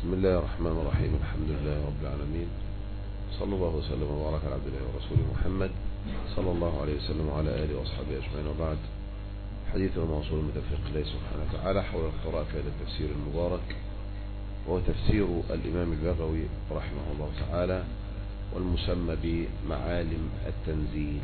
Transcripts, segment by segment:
بسم الله الرحمن الرحيم. الحمد لله رب العالمين، صلى الله وسلم وبارك على عبد الله ورسوله محمد صلى الله عليه وسلم وعلى آله وأصحابه أجمعين، وبعد. حديثنا موصول من تفسير الله سبحانه وتعالى حول القراءة في هذا التفسير المبارك، وهو تفسير الإمام البغوي رحمه الله تعالى، والمسمى بمعالم التنزيل.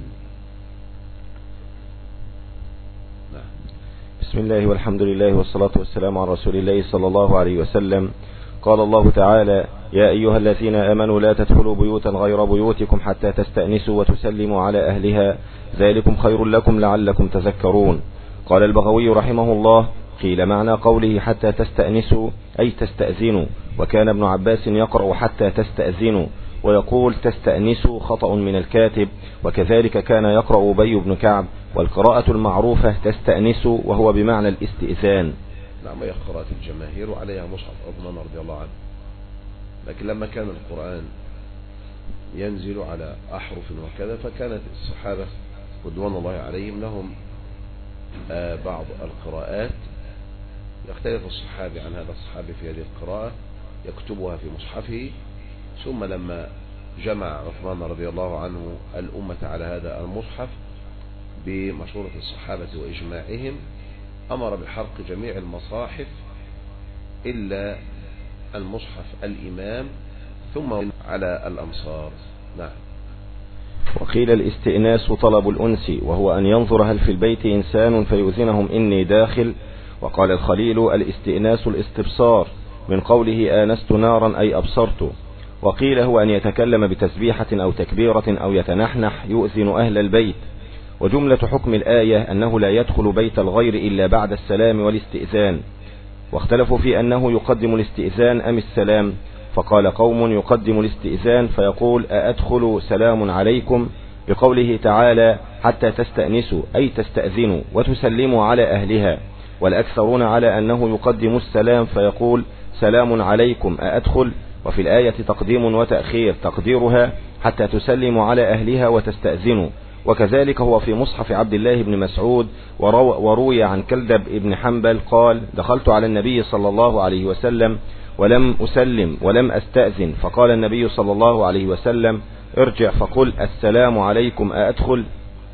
نعم. بسم الله والحمد لله والصلاة والسلام على رسول الله صلى الله عليه وسلم. قال الله تعالى: يا أيها الذين آمنوا لا تدخلوا بيوتا غير بيوتكم حتى تستأنسوا وتسلموا على أهلها، ذلكم خير لكم لعلكم تذكرون. قال البغوي رحمه الله: قيل معنى قوله حتى تستأنسوا أي تستأذنوا، وكان ابن عباس يقرأ حتى تستأذنوا ويقول تستأنسوا خطأ من الكاتب، وكذلك كان يقرأ أبي بن كعب، والقراءة المعروفة تستأنسوا وهو بمعنى الاستئذان. نعم، هي قراءة الجماهير وعليها مصحف عثمان رضي الله عنه. لكن لما كان القرآن ينزل على أحرف وكذا، فكانت الصحابة رضوان الله عليهم لهم بعض القراءات يختلف الصحابي عن هذا الصحابي في هذه القراءة، يكتبها في مصحفه. ثم لما جمع عثمان رضي الله عنه الأمة على هذا المصحف بمشورة الصحابة وإجماعهم، أمر بحرق جميع المصاحف إلا المصحف الإمام، ثم على الأمصار. نعم. وقيل الاستئناس طلب الأنس، وهو أن ينظر هل في البيت إنسان فيؤذنهم إني داخل. وقال الخليل: الاستئناس الاستبصار، من قوله آنست نارا أي أبصرت. وقيل هو أن يتكلم بتسبيحة أو تكبيرة أو يتنحنح يؤذن أهل البيت. وجملة حكم الآية أنه لا يدخل بيت الغير إلا بعد السلام والاستئذان، واختلفوا في أنه يقدم الاستئذان أم السلام، فقال قوم يقدم الاستئذان فيقول أأدخل سلام عليكم، بقوله تعالى حتى تستأنسوا أي تستأذنوا وتسلموا على أهلها، والأكثرون على أنه يقدم السلام فيقول سلام عليكم أأدخل. وفي الآية تقديم وتأخير، تقديرها حتى تسلموا على أهلها وتستأذنوا. وكذلك هو في مصحف عبد الله بن مسعود. وروي عن كلدب بن حنبل قال: دخلت على النبي صلى الله عليه وسلم ولم أسلم ولم أستأذن، فقال النبي صلى الله عليه وسلم: ارجع فقل السلام عليكم أأدخل.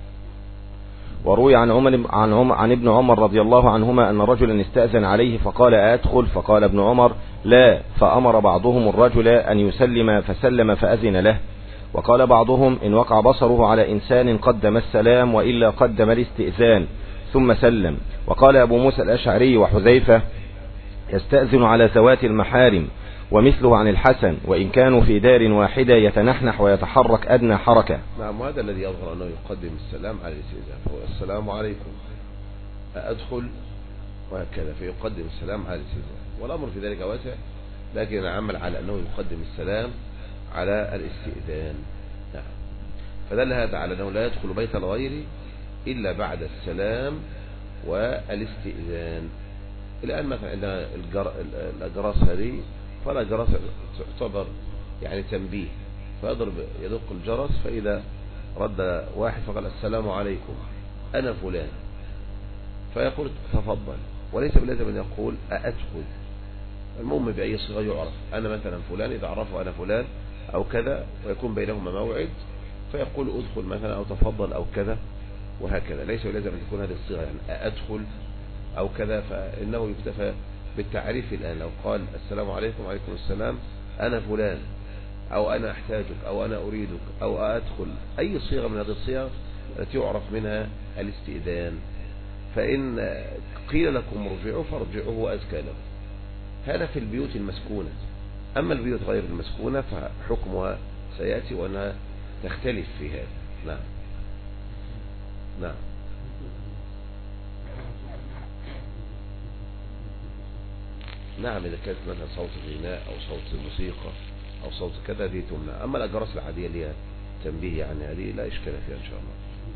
وروي عن ابن عمر رضي الله عنهما أن رجلا استأذن عليه فقال أأدخل، فقال ابن عمر: لا، فأمر بعضهم الرجل أن يسلم فسلم فأذن له. وقال بعضهم: إن وقع بصره على إنسان قدم السلام، وإلا قدم الاستئذان ثم سلم. وقال أبو موسى الأشعري وحذيفة: يستأذن على ذوات المحارم. ومثله عن الحسن: وإن كانوا في دار واحدة يتنحنح ويتحرك أدنى حركة. نعم، وهذا الذي يظهر أنه يقدم السلام على الاستئذان، فهو السلام عليكم أدخل وهكذا، فيقدم السلام على الاستئذان، والأمر في ذلك واسع، لكن العمل على أنه يقدم السلام على الاستئذان. نعم. فدل هذا على أنه لا يدخل بيت الغير إلا بعد السلام والاستئذان. الآن مثلا عندنا الأجراس هذه، فالأجراس تعتبر يعني تنبيه، يدق الجرس، فإذا رد واحد فقال السلام عليكم أنا فلان، فيقول تفضل، وليس بلازم أن يقول أأدخل. المهم بأي صيغة يعرف، أنا مثلا فلان، إذا عرفوا أنا فلان أو كذا، ويكون بينهما موعد، فيقول أدخل مثلا أو تفضل أو كذا وهكذا. ليس لازم أن تكون هذه الصيغة يعني أدخل أو كذا، فإنه يكتفى بالتعريف. الآن لو قال السلام عليكم وعليكم السلام أنا فلان، أو أنا أحتاجك، أو أنا أريدك، أو أدخل، أي صيغة من هذه الصيغ التي يعرف منها الاستئذان. فإن قيل لكم ارجعوا فارجعوا وأزكى لكم. هذا في البيوت المسكونة. أما البيوت غير المسكونة فحكمها سيأتي، وأنها تختلف في هذا. نعم. نعم. نعم، إذا كانت مثلا صوت غناء أو صوت موسيقى أو صوت كذا دي تمنع. أما الأجراس العادية اللي هي تنبيه يعني هذه لا إشكال فيها إن شاء الله.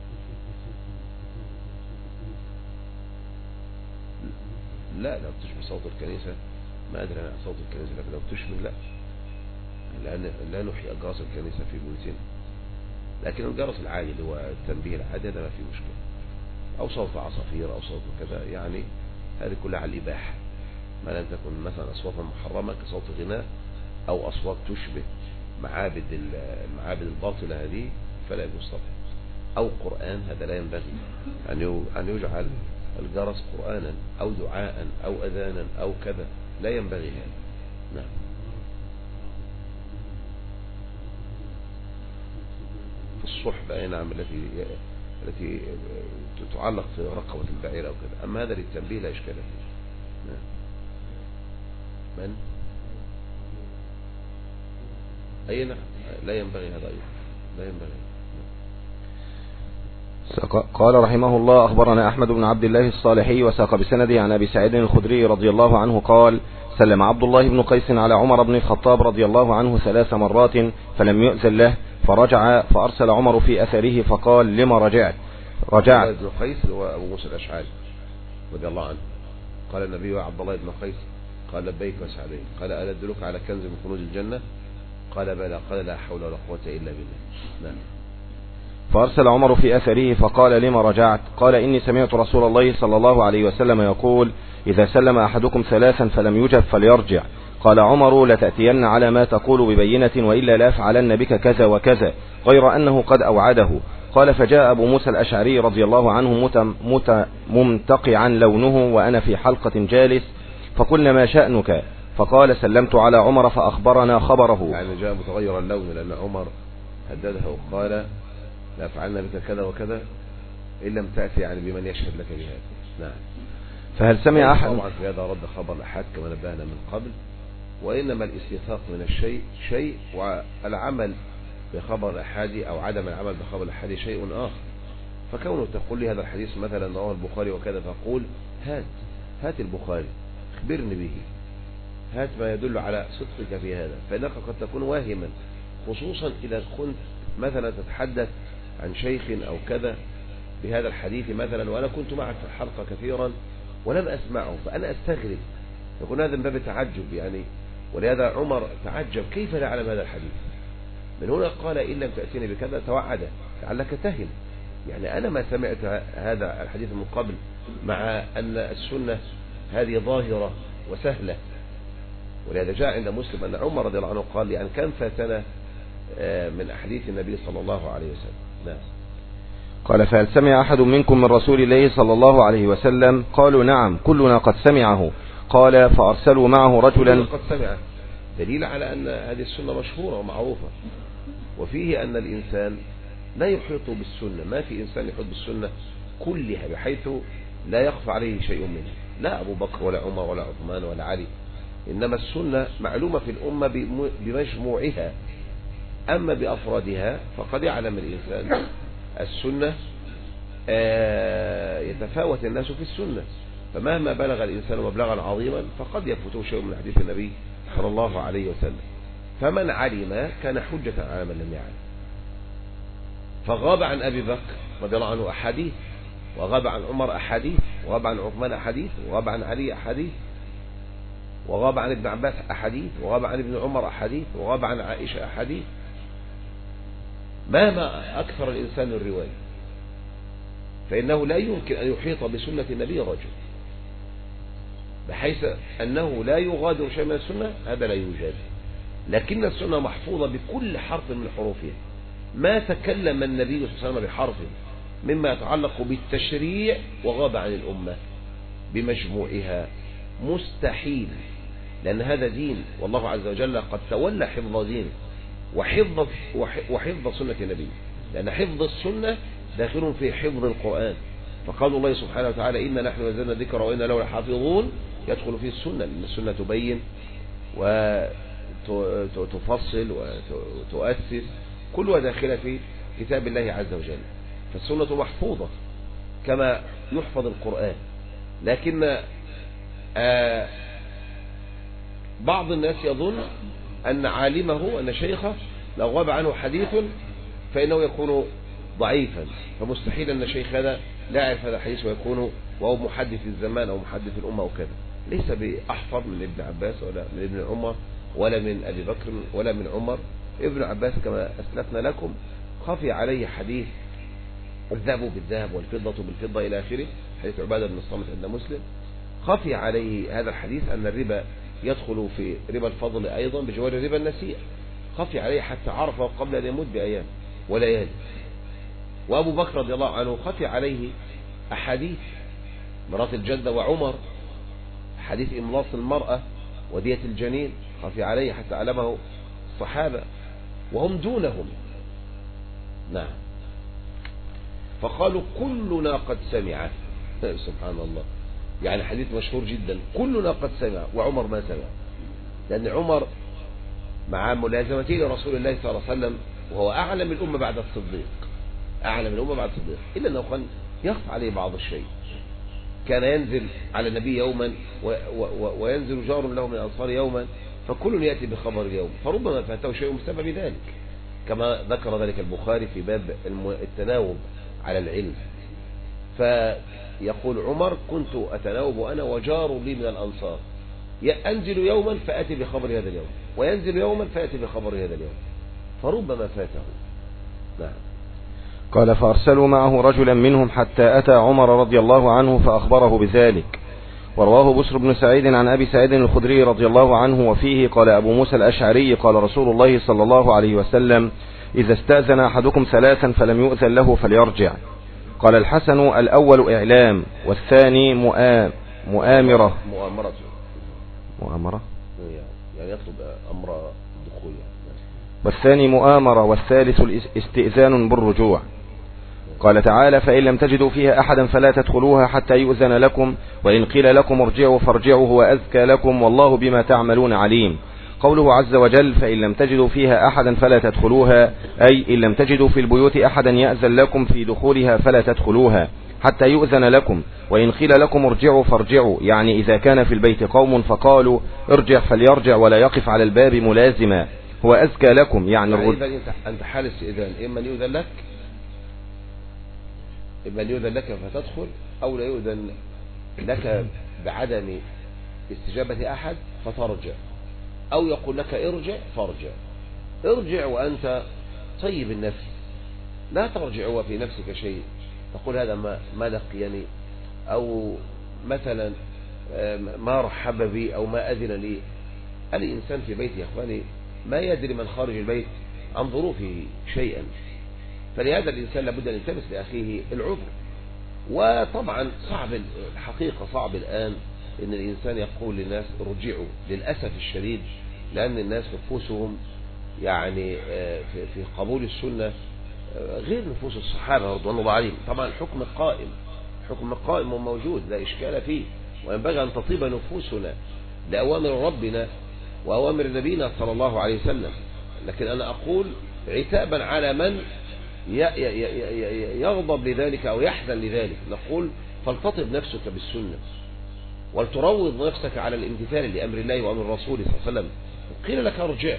لا، لو تشبه صوت الكنيسة ما أدري عن صوت الكنيسة، لكن لو تشبه لا، لأن لا نحيي أجراس الكنيسة في بيوتنا. لكن الجرس العادي اللي هو التنبيه العادي ده ما فيه مشكلة، أو صوت عصافير أو صوت كذا، يعني هذه كلها على الإباحة. ما لم تكن مثلا أصوات محرمة كصوت غناء أو أصوات تشبه المعابد الباطلة هذه فلا يجوز طبعا. أو قرآن، هذا لا ينبغي أن يجعل الجرس قرآنا أو دعاء أو أذانا أو كذا، لا ينبغي هذا. نعم. في الصحبة نعم التي تعلق في رقبة البعير أو كذا، أما هذا للتنبيه لا إشكال فيه. نعم. من؟ أي نعم، لا ينبغي هذا أيضا، لا ينبغي. قال رحمه الله: أخبرنا أحمد بن عبد الله الصالحي وساق بسنده عن أبي سعيد الخدري رضي الله عنه قال: سلم عبد الله بن قيس على عمر بن الخطاب رضي الله عنه 3 مرات فلم يؤذن له، فرجع فأرسل عمر في أثره فقال: لما رجعت؟ عبد الله بن قيس هو أبو موسى الأشعري رضي الله عنه. قال النبي: عبد الله بن قيس، قال: لبيك وسعديك. قال: ألا أدلك على كنز من كنوز الجنة؟ قال: بلى. قال: لا حول ولا قوة إلا بالله. نعم. فأرسل عمر في أثره فقال: لما رجعت؟ قال: إني سمعت رسول الله صلى الله عليه وسلم يقول: إذا سلم أحدكم 3 فلم يجب فليرجع. قال عمر: لتأتين على ما تقول ببينة، وإلا لا أفعلن بك كذا وكذا، غير أنه قد أوعده. قال: فجاء أبو موسى الأشعري رضي الله عنه ممتقعا لونه وأنا في حلقة جالس، فقلنا: ما شأنك؟ فقال: سلمت على عمر فأخبرنا خبره. يعني جاء متغير اللون لأن عمر هدده وقال: لا فعلنا بك كذا وكذا إن لم تأتي يعني بمن يشهد لك بهذا. نعم. فهل سمع أحد؟ طبعا في هذا رد خبر الأحاد كما نبهنا من قبل، وإنما الاستيثاق من الشيء شيء، والعمل بخبر الأحادي أو عدم العمل بخبر الأحادي شيء آخر. فكونه تقول لي هذا الحديث مثلا رواه البخاري وكذا، فقول: هات البخاري اخبرني به، هات ما يدل على صدقك في هذا، فإنك قد تكون واهما، خصوصا إذا كنت مثلا تتحدث عن شيخ أو كذا بهذا الحديث مثلا، وأنا كنت معك في الحلقة كثيرا ولم أسمعه، فأنا أستغرب، يكون هذا من باب التعجب يعني. ولهذا عمر تعجب كيف لا أعلم هذا الحديث. من هنا قال: إن لم تأتيني بكذا توعد لعلك تهم. يعني أنا ما سمعت هذا الحديث من قبل، مع أن السنة هذه ظاهرة وسهلة. ولهذا جاء عند مسلم أن عمر رضي الله عنه قال: يعني كم فاتنا من أحاديث النبي صلى الله عليه وسلم. نعم. قال: فهل سمع أحد منكم من رسول الله صلى الله عليه وسلم؟ قالوا: نعم كلنا قد سمعه. قال: فأرسلوا معه رجلا. قد سمعه دليل على أن هذه السنة مشهورة ومعروفة، وفيه أن الإنسان لا يحيط بالسنة، ما في إنسان يحيط بالسنة كلها بحيث لا يخفى عليه شيء منها، لا أبو بكر ولا عمر ولا عثمان ولا علي، إنما السنة معلومة في الأمة بمجموعها، أما بأفرادها فقد يعلم الإنسان السنة يتفاوت الناس في السنة، فمهما بلغ الإنسان مبلغا عظيما فقد يفوته شيء من حديث النبي صلى الله عليه وسلم. فمن علم كان حجة على من لم يعلم. فغاب عن أبي بكر رضي الله عنه أحاديث، وغاب عن عمر أحاديث، وغاب عن عثمان أحاديث، وغاب عن علي أحاديث، وغاب عن ابن عباس أحاديث، وغاب عن ابن عمر أحاديث، وغاب عن عائشة أحاديث. مهما أكثر الإنسان الرواية فإنه لا يمكن أن يحيط بسنة النبي رجل بحيث أنه لا يغادر شيء من السنة، هذا لا يوجد. لكن السنة محفوظة بكل حرف من حروفها. ما تكلم النبي صلى الله عليه وسلم بحرف مما يتعلق بالتشريع وغاب عن الأمة بمجموعها مستحيل، لأن هذا دين، والله عز وجل قد تولى حفظ دين وحفظ سنة النبي، لأن حفظ السنة داخل في حفظ القرآن. فقال الله سبحانه وتعالى: إنا نحن نزلنا الذكر وإنا له لحافظون، يدخل فيه السنة، لأن السنة تبين وتفصل وتؤسس، كلها داخلة في كتاب الله عز وجل. فالسنة محفوظة كما يحفظ القرآن. لكن بعض الناس يظن أن عالمه أن شيخه لو غاب عنه حديث فإنه يكون ضعيفا، فمستحيل أن الشيخ هذا لا يعرف هذا الحديث وهو محدث الزمان أو محدث الأمة وكذا. ليس بأحفظ من ابن عباس ولا من ابن عمر ولا من أبي بكر ولا من عمر. ابن عباس كما أسلفنا لكم خفي عليه حديث الذهب بالذهب والفضة بالفضة إلى آخره، حديث عبادة بن الصامت عند مسلم. خفي عليه هذا الحديث أن الربا يدخل في ربا الفضل أيضا بجوار ربا النسيئة، خفي عليه حتى عرفه قبل أن يموت بأيام وليالي. وأبو بكر رضي الله عنه خفي عليه أحاديث مرات الجدة وعمر، حديث إملاص المرأة ودية الجنين، خفي عليه حتى علمه الصحابة وهم دونهم. نعم. فقالوا كلنا قد سمع. سبحان الله، يعني حديث مشهور جدا، كلنا قد سمع وعمر ما سمع، لأن عمر مع ملازمته لرسول الله صلى الله عليه وسلم وهو أعلم الأمة بعد الصديق، أعلم الأمة بعد الصديق، إلا أنه كان يخفى عليه بعض الشيء. كان ينزل على النبي يوما وينزل جار له من الأنصار يوما، فكل يأتي بخبر اليوم، فربما فاته شيء بسبب ذلك، كما ذكر ذلك البخاري في باب التناوب على العلم. فيقول عمر كنت أتناوب أنا وجار لي من الأنصار، أنزل يوما فأتي بخبر هذا اليوم، وينزل يوما فأتي بخبر هذا اليوم، فربما فاته. نعم. قال فأرسلوا معه رجلا منهم حتى أتى عمر رضي الله عنه فأخبره بذلك. ورواه بسر بن سعيد عن أبي سعيد الخدري رضي الله عنه، وفيه قال أبو موسى الأشعري قال رسول الله صلى الله عليه وسلم إذا استأذن أحدكم ثلاثا فلم يؤذن له فليرجع. قال الحسن الأول إعلام، والثاني مؤامرة يعني يطلب أمر دخول، والثاني مؤامرة، والثالث استئذان بالرجوع. قال تعالى فإن لم تجدوا فيها أحدا فلا تدخلوها حتى يؤذن لكم، وإن قيل لكم ارجعوا فارجعوا هو أزكى لكم والله بما تعملون عليم. قوله عز وجل فإن لم تجدوا فيها أحدا فلا تدخلوها، أي إن لم تجدوا في البيوت أحدا يأذن لكم في دخولها فلا تدخلوها حتى يؤذن لكم، وإن قيل لكم ارجعوا فارجعوا، يعني إذا كان في البيت قوم فقالوا ارجع فليرجع ولا يقف على الباب ملازما، هو أزكى لكم يعني أنت حال استئذان، إما يؤذن لك، إما يؤذن لك فتدخل، أو لا يؤذن لك بعدم استجابة أحد فترجع، أو يقول لك ارجع فارجع. ارجع وأنت طيب النفس، لا ترجع وفي نفسك شيء تقول هذا ما لقيني، أو مثلا ما رحب بي أو ما أذن لي. الإنسان في بيته يا أخواني ما يدري من خارج البيت عن ظروفه شيئا، فلهذا الإنسان لابد أن يلتمس لأخيه العذر. وطبعا صعب الحقيقة، صعب الآن إن الإنسان يقول للناس ارجعوا، للأسف الشديد، لأن الناس نفوسهم يعني في قبول السنة غير نفوس الصحابة رضوان الله عليهم. طبعا الحكم قائم، حكم قائم وموجود لا إشكال فيه، وينبغي أن تطيب نفوسنا لأوامر ربنا وأوامر نبينا صلى الله عليه وسلم. لكن أنا أقول عتابا على من يغضب لذلك أو يحزن لذلك، نقول فلتطب نفسك بالسنة ولتروض نفسك على الامتثال لأمر الله وأمر الرسول صلى الله عليه وسلم. قيل لك ارجع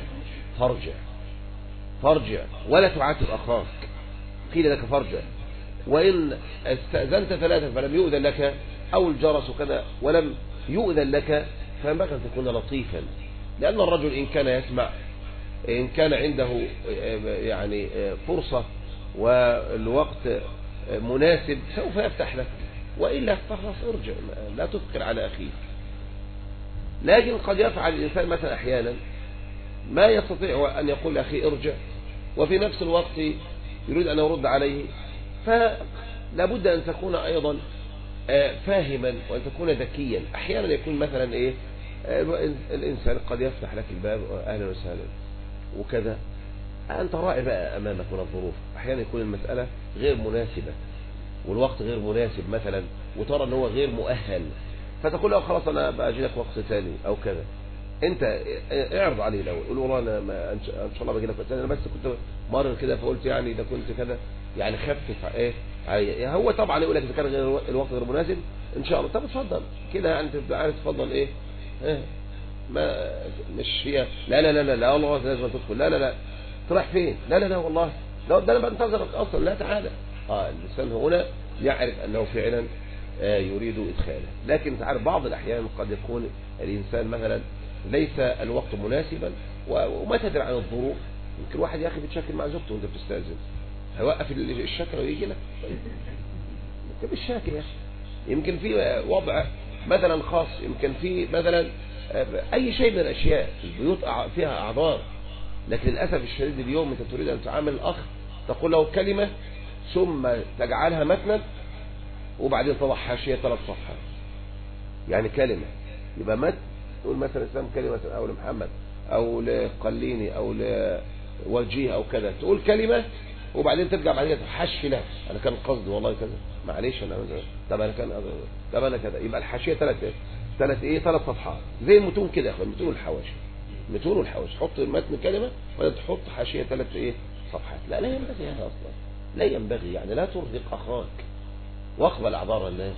فارجع ولا تعاتب أخاك، قيل لك فارجع. وإن استأذنت ثلاثة فلم يؤذن لك، أو الجرس كذا ولم يؤذن لك، فينبغي أن تكون لطيفا، لأن الرجل إن كان يسمع، إن كان عنده يعني فرصة والوقت مناسب سوف يفتح لك، وإلا فخلاص ارجع، لا تثقل على أخيك. لكن قد يفعل الإنسان مثلا أحيانا ما يستطيع أن يقول لأخي ارجع، وفي نفس الوقت يريد أن يرد عليه، فلا بد أن تكون أيضا فاهما وأن تكون ذكيا. أحيانا يكون مثلا الإنسان قد يفتح لك الباب أهلا وسهلا وكذا، أنت راعي بقى أمامك من الظروف. أحيانا يكون المسألة غير مناسبة والوقت غير مناسب مثلا، وترى أنه غير مؤهل، فتقول له خلاص أنا بأجي لك وقت ثاني أو كذا. أنت اعرض عليه الأول، قول والله أنا إن شاء الله باجي لك وقت ثاني، أنا بس كنت مرر كده فقلت يعني إذا كنت كذا يعني خفف هو طبعا يقول لك إذا كان الوقت غير مناسب إن شاء الله، طب اتفضل كده يعني تبقى عارف تفضل ما مش هي لا والله لازم تدخل، لا تروح فين، لا والله ده انا بنتظرك اصلا، لا تعالى. الانسان هنا يعرف انه فعلا يريد ادخاله. لكن تعرف بعض الاحيان قد يكون الانسان مثلا ليس الوقت مناسبا وما تدري عن الظروف. يمكن واحد يا اخي بتشكل مع زوجته وانت بتستاذن، هيوقف الشكل ويجي لك، يمكن بالشاكل يا اخي، يمكن في وضع مثلا خاص، يمكن في مثلا أي شيء من الأشياء البيوت فيها أعذار. لكن للأسف الشديد اليوم أنت تريد أن تعامل الأخ تقول له كلمة ثم تجعلها متنا وبعدين تضع حاشية 3 صفحات. يعني كلمة يبقى متن، تقول مثلا اسلام كلمة مثلا أو لمحمد أو لقليني أو لوجيه أو كذا، تقول كلمة وبعدين ترجع بعدين تحشي لها أنا كان قصدي والله كذا معلش أنا طب أنا كذا. يبقى الحاشية 3 صفحات زي المتون كده يا أخوان، المتون والحواشي حط المتن كلمة وبعدين تحط حاشية 3 صفحات. لا ينبغي هذا أصلا، لا ينبغي. يعني لا ترهق أخاك واقبل أعذار الناس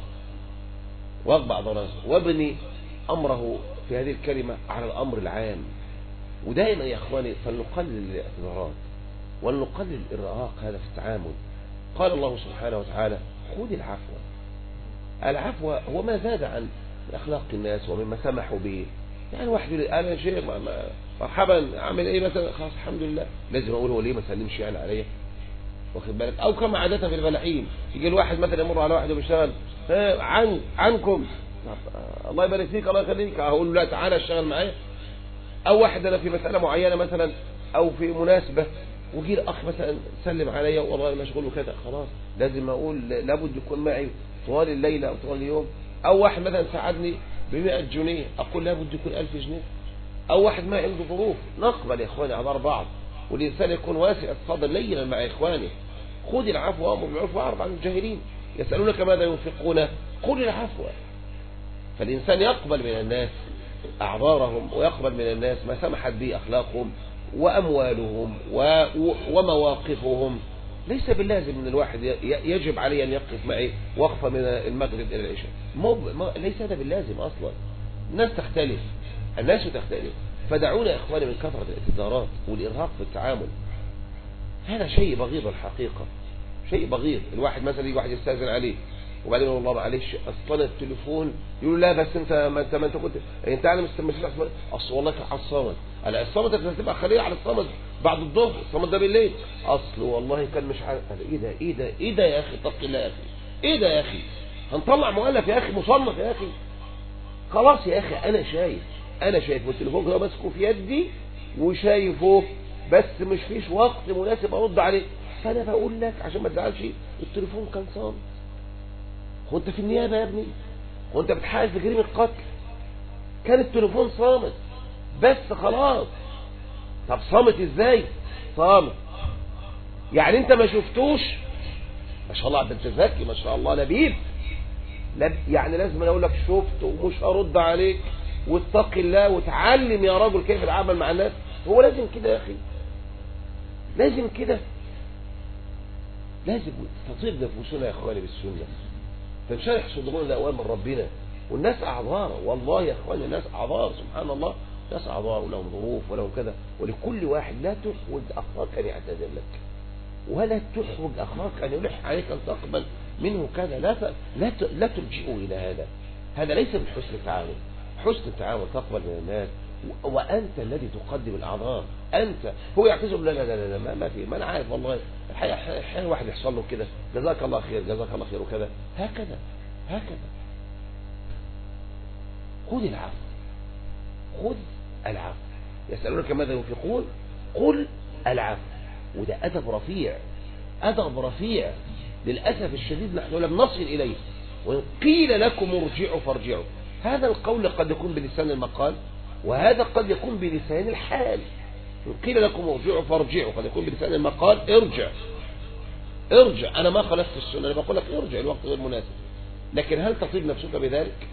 وابني أمره في هذه الكلمة على الأمر العام. ودائما يا أخواني فلنقلل الاعتذارات ولنقلل الإرهاق هذا في التعامل. قال الله سبحانه وتعالى خذ العفو هو ما زاد عن أخلاق الناس ومما سمحوا به. يعني واحد يقول أنا شيخ مرحبا أعمل إيه مثلا، خلاص الحمد لله، لازم أقول هو ليه ما سلمش يعني عليا، واخد بالك. أو كما عادة في الفلاحين يجي الواحد مثلا يمر على واحد وبيشتغل عنكم الله يبارك فيك الله يخليك، أقول له لا تعالى اشتغل معايا. أو واحد أنا في مسألة معينة مثلا أو في مناسبة وجي الأخ مثلا سلم عليا والله مشغول وكذا، خلاص لازم أقول لابد يكون معي طوال الليلة أو طوال اليوم. أو واحد مثلا ساعدني ب100 جنيه أقول لابد يكون 1000 جنيه. أو واحد ما عنده ظروف، نقبل يا إخواني أعذار بعض، والإنسان يكون واسع الصدر لينا مع إخوانه. خذ العفو وأمر بالعرف وأعرض عن الجاهلين، يسألونك ماذا ينفقون قل العفو. فالإنسان يقبل من الناس أعذارهم ويقبل من الناس ما سمحت به أخلاقهم وأموالهم ومواقفهم. ليس باللازم من الواحد يجب عليه أن يقف معي وقفة من المغرب إلى العشاء، ليس هذا باللازم أصلا. الناس تختلف فدعونا يا إخواني من كثرة الاعتذارات والإرهاق في التعامل. هذا شيء بغيض الحقيقة، شيء بغيض. الواحد مثلا يجي واحد يستأذن عليه وبعدين يقول الله معلش اصلا التليفون، يقول لا بس انت ما انت كنت انت عالم مستمر اصل والله كان على الصمت. على الصمت انت هتبقى خليه على الصمت بعد الظهر، الصمت ده بالليل، اصل والله كان مش عارف. ايه ده يا اخي، اتق الله يا اخي، ايه ده يا اخي، هنطلع مؤلف يا اخي، مصنف يا اخي. خلاص يا اخي انا شايف والتليفون كده ماسكه في يدي وشايفه، بس مش فيش وقت مناسب ارد عليه. فانا بقول لك عشان ما تزعلش التليفون كان صامت. هو انت في النيابة يا ابني؟ هو انت بتحقق في جريمة قتل؟ كان التليفون صامت بس خلاص. طب صامت ازاي؟ صامت يعني انت ما شفتوش؟ ما شاء الله عبد الزكي ما شاء الله لبيب يعني لازم اقول لك شفت ومش هرد عليك واتق الله وتعلم يا رجل كيف العمل مع الناس. هو لازم كده يا اخي، لازم كده، لازم تطيب نفوسنا يا اخواني بالسنة، تنشرح صدورنا لأوامر ربنا. والناس أعذار والله يا اخواني، الناس أعذار سبحان الله، ناس أعذار ولهم ظروف ولهم كذا. ولكل واحد لا تحوج أخاك أن يعتذر لك، ولا تحوج أخاك أن يلح عليك أن تقبل منه كذا. لا تلجئه إلى هذا ليس من حسن التعامل. حسن التعامل تقبل من الناس وأنت الذي تقدم الأعذار. أنت هو يعتذر لا ما في، ما أنا عارف والله الحين واحد يحصل له كده، جزاك الله خير وكذا. هكذا خذ العفو. يسألونك ماذا ينفقون قل العفو. وده أدب رفيع للأسف الشديد نحن لم نصل إليه. وإن قيل لكم ارجعوا فارجعوا، هذا القول قد يكون بلسان المقال وهذا قد يكون بلسان الحال. إن قيل لكم ارجعوا فارجعوا قد يكون بلسان المقال ارجع، أنا ما خلفت السنة، أنا بقول لك ارجع، الوقت غير مناسب. لكن هل تطيب نفسك بذلك؟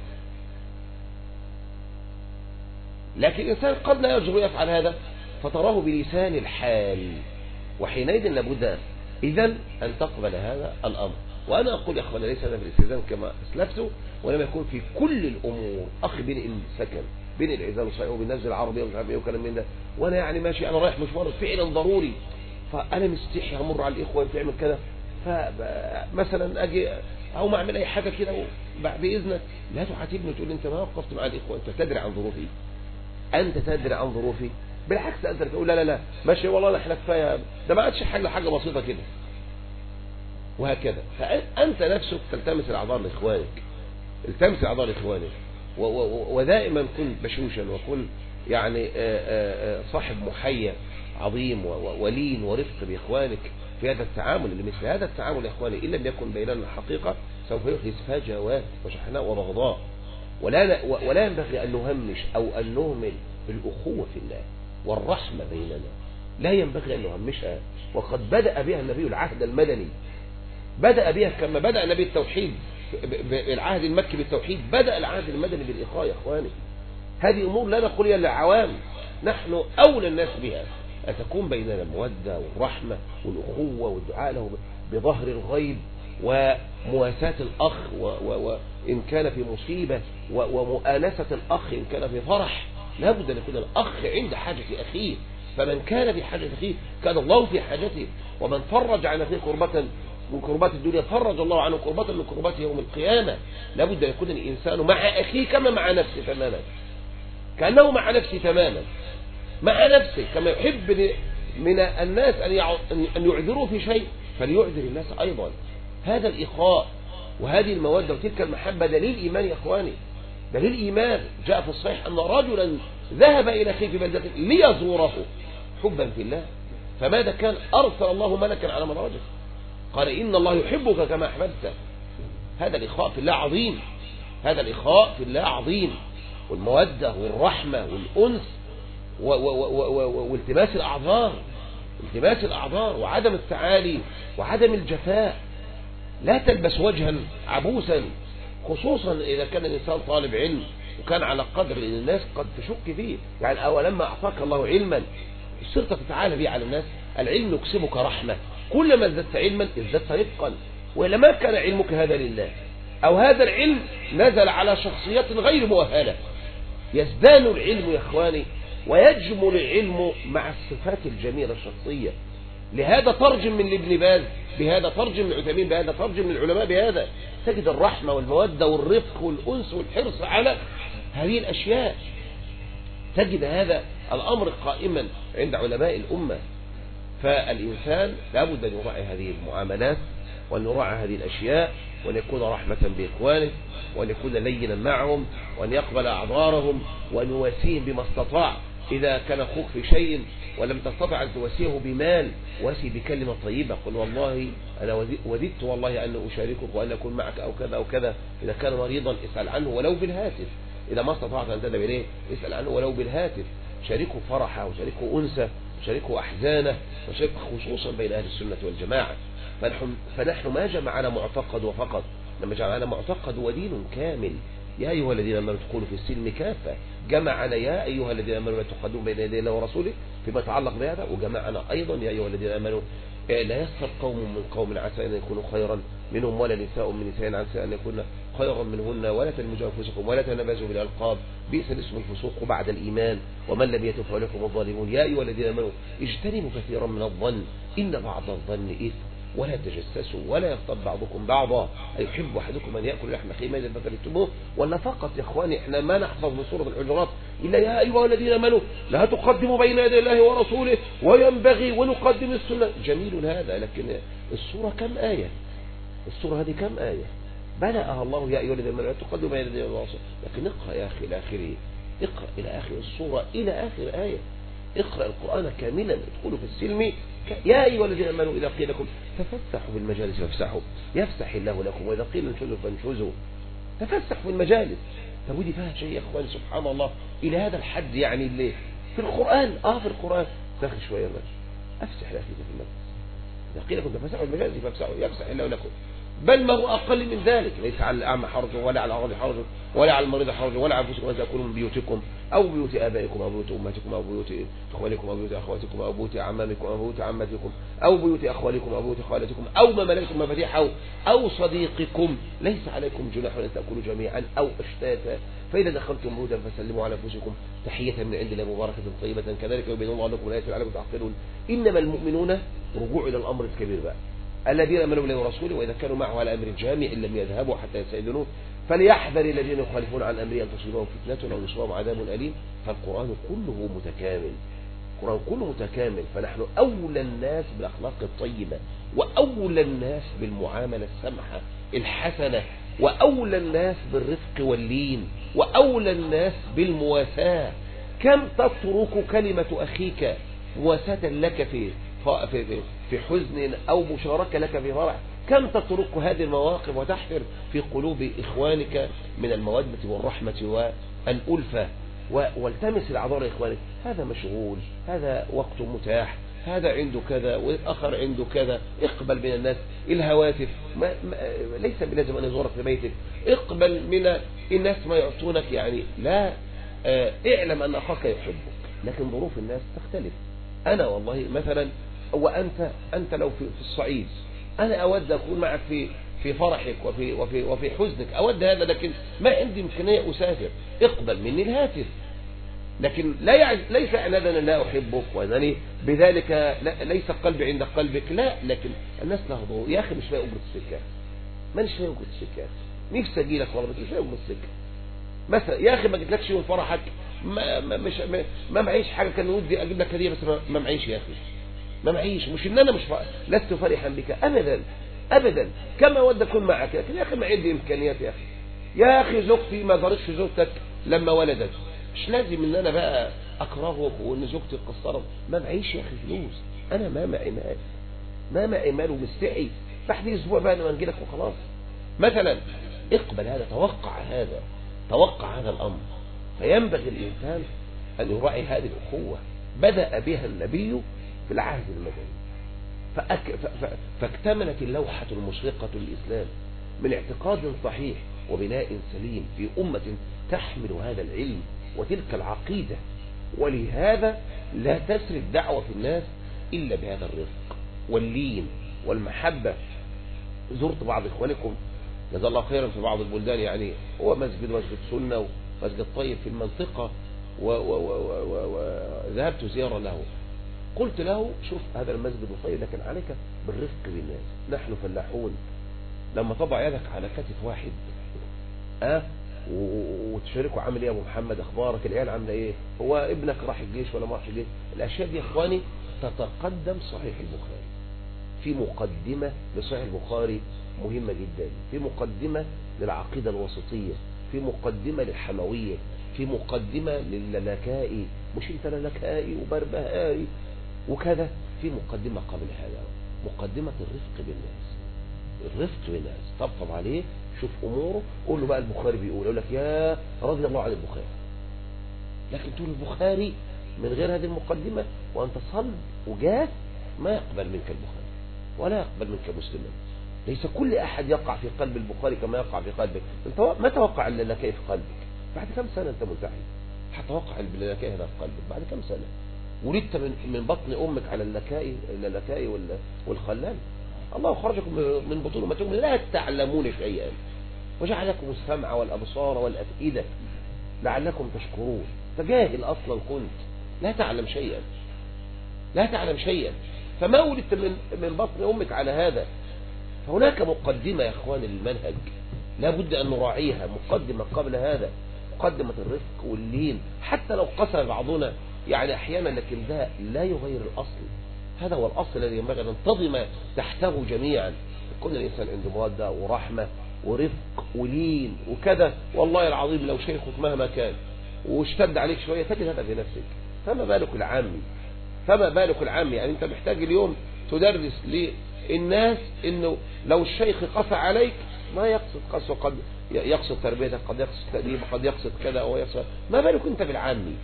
لكن الإنسان قد لا يجرؤ يفعل هذا فتراه بلسان الحال، وحينئذ لابد إذن أن تقبل هذا الأمر. وأنا أقول يا أخوانا ليس هذا في الاستئذان كما أسلفته، وإنما يكون في كل الأمور. أخي بين السكن بين العزال والصحيح وبالنزل العربية ومش عارف إيه وكلام من ده، وأنا يعني ماشي أنا رايح مشوار فعلا ضروري، فأنا مستحي همر على الإخوة بتعمل كذا، فمثلا أجي أو ما أعمل أي حاجة كده بإذنك لا تعاتبني وتقول أنت ما وقفت مع الإخوة، أنت تدري عن ظروفي. بالعكس أنت تقول لا ماشي والله احنا كفاية، ده ما عادش حاجة بسيطة كده، وهكذا. فأنت نفسك تلتمس الأعذار لإخوانك التمس أعضاء إخوانك، ودائما كن بشوشا، وكن يعني صاحب محيا عظيم ولين ورفق بإخوانك في هذا التعامل. اللي مثل هذا التعامل يا إخواني إن لم يكن بيننا حقيقة سوف يحدث فجوات وشحناء وبغضاء. ولا ينبغي أن نهمش أو أن نهمل الأخوة في الله والرحمة بيننا، لا ينبغي أن نهمشها. وقد بدأ بها النبي العهد المدني، بدأ بها كما بدأ النبي التوحيد العهد المكي بالتوحيد، بدأ العهد المدني بالإخاء يا إخواني. هذه أمور لا نقول إلا للعوام، نحن أولى الناس بها، أن تكون بيننا المودة والرحمة والأخوة والدعاء له بظهر الغيب، ومواساة الأخ وإن كان في مصيبة، ومؤانسة الأخ إن كان في فرح. لابد أن يكون الأخ عند حاجة أخيه، فمن كان في حاجة أخيه كان الله في حاجته، ومن فرج عن أخيه كربة من كربات الدنيا فرج الله عنه كربة من كربات يوم القيامة. لابد أن يكون الإنسان مع أخيه كما مع نفسه تماما، كأنه مع نفسه تماما، مع نفسه، كما يحب من الناس أن يعذروا في شيء فليعذر الناس أيضا. هذا الإخاء وهذه المودة وتلك المحبة دليل إيمان يا إخواني، دليل إيمان. جاء في الصحيح أن رجلا ذهب إلى أخيه في بلدته ليزوره حبا في الله، فماذا كان؟ أرسل الله ملكا على من رجل قال إن الله يحبك كما أحببته. هذا الإخاء في الله عظيم، هذا الإخاء في الله عظيم، والمودة والرحمة والأنس والتماس الأعذار، التماس الأعذار وعدم التعالي وعدم الجفاء. لا تلبس وجها عبوسا، خصوصا إذا كان الإنسان طالب علم وكان على قدر ان الناس قد تشك فيه. يعني أولما أعطاك الله علما صرت تتعالى به على الناس. العلم يكسبك رحمة، كلما ازددت علما ازددت رفقا. وإلا ما كان علمك هذا لله، أو هذا العلم نزل على شخصيات غير مؤهلة. يزدان العلم يا إخواني ويجمل العلم مع الصفات الجميلة الشخصية. لهذا ترجم من ابن باز بهذا، ترجم من عثيمين بهذا، ترجم من العلماء بهذا. تجد الرحمة والمودة والرفق والأنس والحرص على هذه الأشياء، تجد هذا الأمر قائما عند علماء الأمة. فالإنسان لابد أن يراعي هذه المعاملات، وأن يراعي هذه الأشياء، وأن يكون رحمة بإخوانه، وأن يكون لينا معهم، وأن يقبل أعذارهم، وأن يواسيهم بما استطاع. إذا كان أخوك في شيء ولم تستطع أن تواسيه بمال، واسي بكلمة طيبة، قل والله أنا وددت والله أن أشاركك وأن أكون معك أو كذا أو كذا. إذا كان مريضا اسأل عنه ولو بالهاتف، إذا ما استطعت أن تذهب إليه اسأل عنه ولو بالهاتف. شاركه فرحه وشاركه أنسه وشاركه أحزانه، وشاركه خصوصا بين أهل السنة والجماعة. فنحن ما جمعنا معتقد وفقط، لما جمعنا معتقد ودين كامل. يا أيها الذين آمنوا ادخلوا في السلم كافة. جمعنا يا أيها الذين آمنوا لا تقدموا بين يدي الله ورسوله فيما يتعلق بهذا، وجمعنا أيضا يا أيها الذين آمنوا لا يسخر قوم من قوم عسى أن يكونوا خيرا منهم، ولا نساء من نساء عسى أن يكون خيرا منهن، ولا تلمزوا أنفسكم ولا تنابزوا بالألقاب بئس الاسم الفسوق بعد الإيمان ومن لم يتب فأولئك الظالمون. يا أيها الذين آمنوا اجتنبوا كثيرا من الظن إن بعض الظن إثم ولا تجسسوا ولا يغتب بعضكم بعضا أيحب أحدكم أن يأكل لحم أخيه ميتا فكرهتموه. ولا فقط يا إخواني إحنا ما نحفظ من سورة الحجرات إلا يا أيها الذين آمنوا لا تقدموا بين يدي الله ورسوله وينبغي ونقدم السنة. جميل هذا، لكن السورة كم آية؟ السورة هذه كم آية؟ بدأها الله يا أيها الذين آمنوا لا تقدموا بين يدي الله ورسوله، لكن اقرأ يا أخي إلى آخره، اقرأ إلى آخر السورة إلى آخر آية. اقرأ القرآن كاملا، ادخلوا في السلم يا أيها الذين آمنوا إذا قيل لكم تفسحوا في المجالس فافسحوا يفسح الله لكم، وإذا قيل انشزوا فانشزوا. تفسحوا في المجالس. طب ودي فيها شيء يا إخواني سبحان الله إلى هذا الحد، يعني اللي في القرآن في القرآن داخل شوية ماشي أفسح لأخيك في المجلس. إذا قيل لكم تفسحوا في المجالس فافسحوا يفسح الله لكم، بل ما هو أقل من ذلك. ليس على الأعمى حرج ولا على الأعرج حرج ولا على المريض حرج ولا على أنفسكم أن تأكلوا من بيوتكم أو بيوت آبائكم أو بيوت أمهاتكم أو بيوت إخوانكم أو بيوت أخواتكم أو بيوت عمامكم أو بيوت عماتكم أو بيوت أخوالكم أو بيوت خالتكم أو ما ملكتم مفاتيحه أو صديقكم. ليس عليكم جناح أن تأكلوا جميعا أو أشتاتا، فإذا دخلتم بيوتا فسلموا على أنفسكم تحية من عند الله مباركة طيبة كذلك يبين الله لكم الآيات لعلكم تعقلون. إنما المؤمنون رجوع إلى الأمر الكبير بقى الذين آمنوا بالله ورسوله وإذا كانوا معه على أمر جامع لم يذهبوا حتى يستأذنوه فليحذر الذين يخالفون عن أمره أن تصيبهم فتنة أو يصيبهم عذاب أليم. فالقرآن كله متكامل، القرآن كله متكامل. فنحن أولى الناس بالأخلاق الطيبة وأولى الناس بالمعاملة السمحة الحسنة وأولى الناس بالرفق واللين، وأولى الناس بالمواساة. كم تترك كلمة أخيك مواساة لك في حزن أو مشاركة لك في فرح؟ كم تترك هذه المواقف وتحفر في قلوب إخوانك من المودة والرحمة والألفة، والتمس الأعذار إخوانك. هذا مشغول، هذا وقت متاح، هذا عنده كذا والآخر عنده كذا. اقبل من الناس الهواتف، ليس بلازم أن يزورك في بيتك. اقبل من الناس ما يعطونك، يعني لا، اعلم أن أخاك يحبك، لكن ظروف الناس تختلف. أنا والله مثلا، أنت لو في الصعيد، أنا أود أكون معك في فرحك وفي حزنك، أود هذا، لكن ما عندي إمكانية أسافر. اقبل مني الهاتف، لكن ليس أنني لا أحبك وأنني بذلك ليس قلبي عند قلبك، لا، لكن الناس لحظوا يا أخي مش لاقي أجرة السكة، مانيش لاقي أجرة السكة، نفسي أجي لك والله مش لاقي أجرة السكة مثلا. يا أخي ما جيتلكش يوم فرحك، ما معيش حاجة، كان ودي أجيب لك هدية بس ما معيش يا أخي، ما معيش. مش إن أنا لست فرحا بك أبدا أبدا، كما ود أكون معك، لكن يا أخي ما عندي إمكانيات. يا أخي زوجتي ما ضرتش زوجتك لما ولدت، مش لازم ان انا بقى اكرهك وان زوجتي قصرت. ما معيش يا اخي فلوس، انا ما معي مال ومستحي، بعد اسبوع بقى انا انجي لك وخلاص مثلا. اقبل هذا، توقع هذا الامر. فينبغي الانسان ان يراعي هذه الاخوه، بدأ بها النبي في العهد المدني، فاكتملت اللوحة المشرقة للإسلام من اعتقاد صحيح وبناء سليم في أمة تحمل هذا العلم وتلك العقيدة. ولهذا لا تسري الدعوة في الناس إلا بهذا الرفق واللين والمحبة. زرت بعض إخوانكم جزا الله خيرا في بعض البلدان، يعني هو مسجد سنة ومسجد طيب في المنطقة، وذهبت زيارة له. قلت له شوف هذا المسجد طيب، لكن عليك بالرفق بالناس، نحن فلاحون. لما تضع يدك على كتف واحد وتشاركه عامل ايه يا ابو محمد، اخبارك، العيال عامله ايه، هو ابنك راح الجيش ولا ما راحش الجيش، الاشياء دي يا اخواني تتقدم صحيح البخاري. في مقدمة لصحيح البخاري مهمة جدا، في مقدمة للعقيدة الوسطية، في مقدمة للحموية، في مقدمة لللكائي، مش انت للكائي وبربهائي وكذا، في مقدمة قبل هذا، مقدمة الرفق بالناس. الرفق بالناس، طبطب عليه، شوف اموره، قول له بقى البخاري بيقول، يقول لك يا رضي الله عن البخاري. لكن تقول البخاري من غير هذه المقدمة وانت صلب وجاف، ما يقبل منك البخاري ولا يقبل منك مسلما. ليس كل احد يقع في قلب البخاري كما يقع في قلبك. انت ما توقع اللكائي في قلبك؟ بعد كم سنة انت ملتحي هتوقع اللكائي هذا في قلبك؟ بعد كم سنة ولدت من بطن امك على اللكائي والخلال. الله خرجكم من بطون امهاتكم لا تعلمون شيئا، وجعلكم السمع والابصار والافئدة لعلكم تشكرون. فجاهل اصلا كنت، لا تعلم شيئا، فما ولدت من بطن امك على هذا. فهناك مقدمة يا اخوان للمنهج لا بد ان نراعيها، مقدمة قبل هذا، مقدمة الرفق واللين. حتى لو قسى بعضنا يعني احيانا، لكن ده لا يغير الاصل. هذا هو الاصل الذي ينبغي ان ننتظم تحته جميعا. يكون الانسان عنده مودة ورحمة ورفق ولين وكذا. والله العظيم لو شيخك مهما كان واشتد عليك شوية تجد هذا في نفسك، فما بالك العامي. يعني انت محتاج اليوم تدرس للناس انه لو الشيخ قسى عليك ما يقصد قسوة، قد يقصد تربيتك، قد يقصد تأديبك، قد يقصد كذا او يقصد. ما بالك انت بالعامي،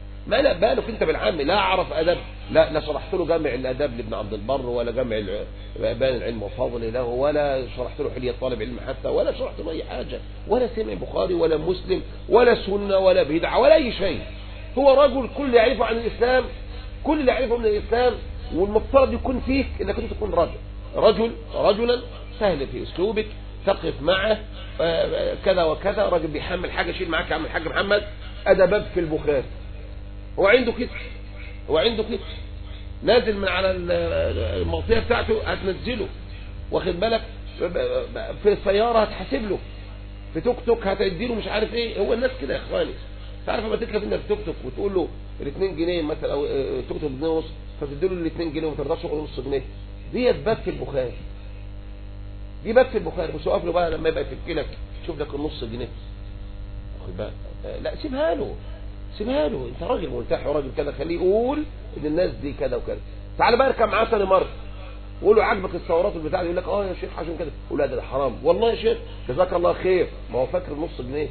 لا اعرف ادب، لا شرحت له جامع الاداب لابن عبد البر، ولا جامع بيان العلم وفضل له، ولا شرحت له حلية طالب علم حتى، ولا شرحت له اي حاجة، ولا سمع بخاري ولا مسلم ولا سنة ولا بدعة ولا اي شيء. هو رجل كل اللي يعرفه عن الاسلام، كل اللي يعرفه من الاسلام، والمفترض يكون فيك انك انت تكون رجلا سهل في اسلوبك، تقف معه كذا وكذا، راجل بيحمل حاجة شيل معاك يا عم الحاج محمد، ادباب في البخاري، هو عنده كتف نازل من على المغطية بتاعته هتنزله، واخد بالك، في السيارة هتحاسب له، في توك توك هتديله مش عارف ايه. هو الناس كده يا اخواني. تعرف لما تركب انك توك توك وتقول له ال2 جنيه مثلا، او توك توك ب2 ونص، فتديله ال2 جنيه وما ترضاش تاخد نص جنيه، ديت باب في البخاري. دي بس البخاري، مش واقف له بقى لما يبقى يفك لك شوف لك النص جنيه واخد بقى. لا سيبها له، سيبها له، انت راجل ملتحي وراجل كده، خليه يقول ان الناس دي كذا وكذا. تعال بقى اركب معاه ثاني مره وقول له عاجبك الثورات والبتاع، يقول لك اه يا شيخ عشان كده، قول لا ده حرام والله يا شيخ جزاك الله خير، ما هو فاكر نص جنيه،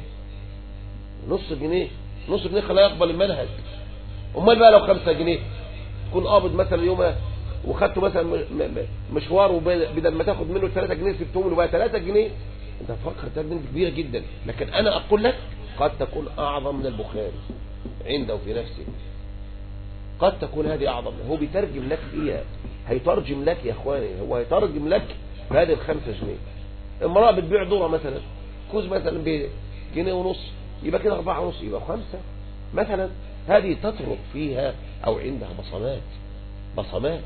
نص جنيه، نص جنيه خلاه يقبل المنهج. امال بقى لو 5 جنيه تكون قابض مثلا يومها وخدته مثلا مشوار، وبدل ما تاخد منه 3 جنيه سبتهم له بقى 3 جنيه، انت هتفكر 3 جنيه كبيره جدا. لكن انا اقول لك قد تكون اعظم من البخاري عنده في نفسه، قد تكون هذه اعظم. هو بيترجم لك ايه؟ هيترجم لك يا اخواني، هو هيترجم لك بهذه ال5 جنيه. امراه بتبيع ذره مثلا، كوز مثلا بجنيه ونص، يبقى كده 4 ونص، يبقى 5 مثلا. هذه تترك فيها او عندها بصمات.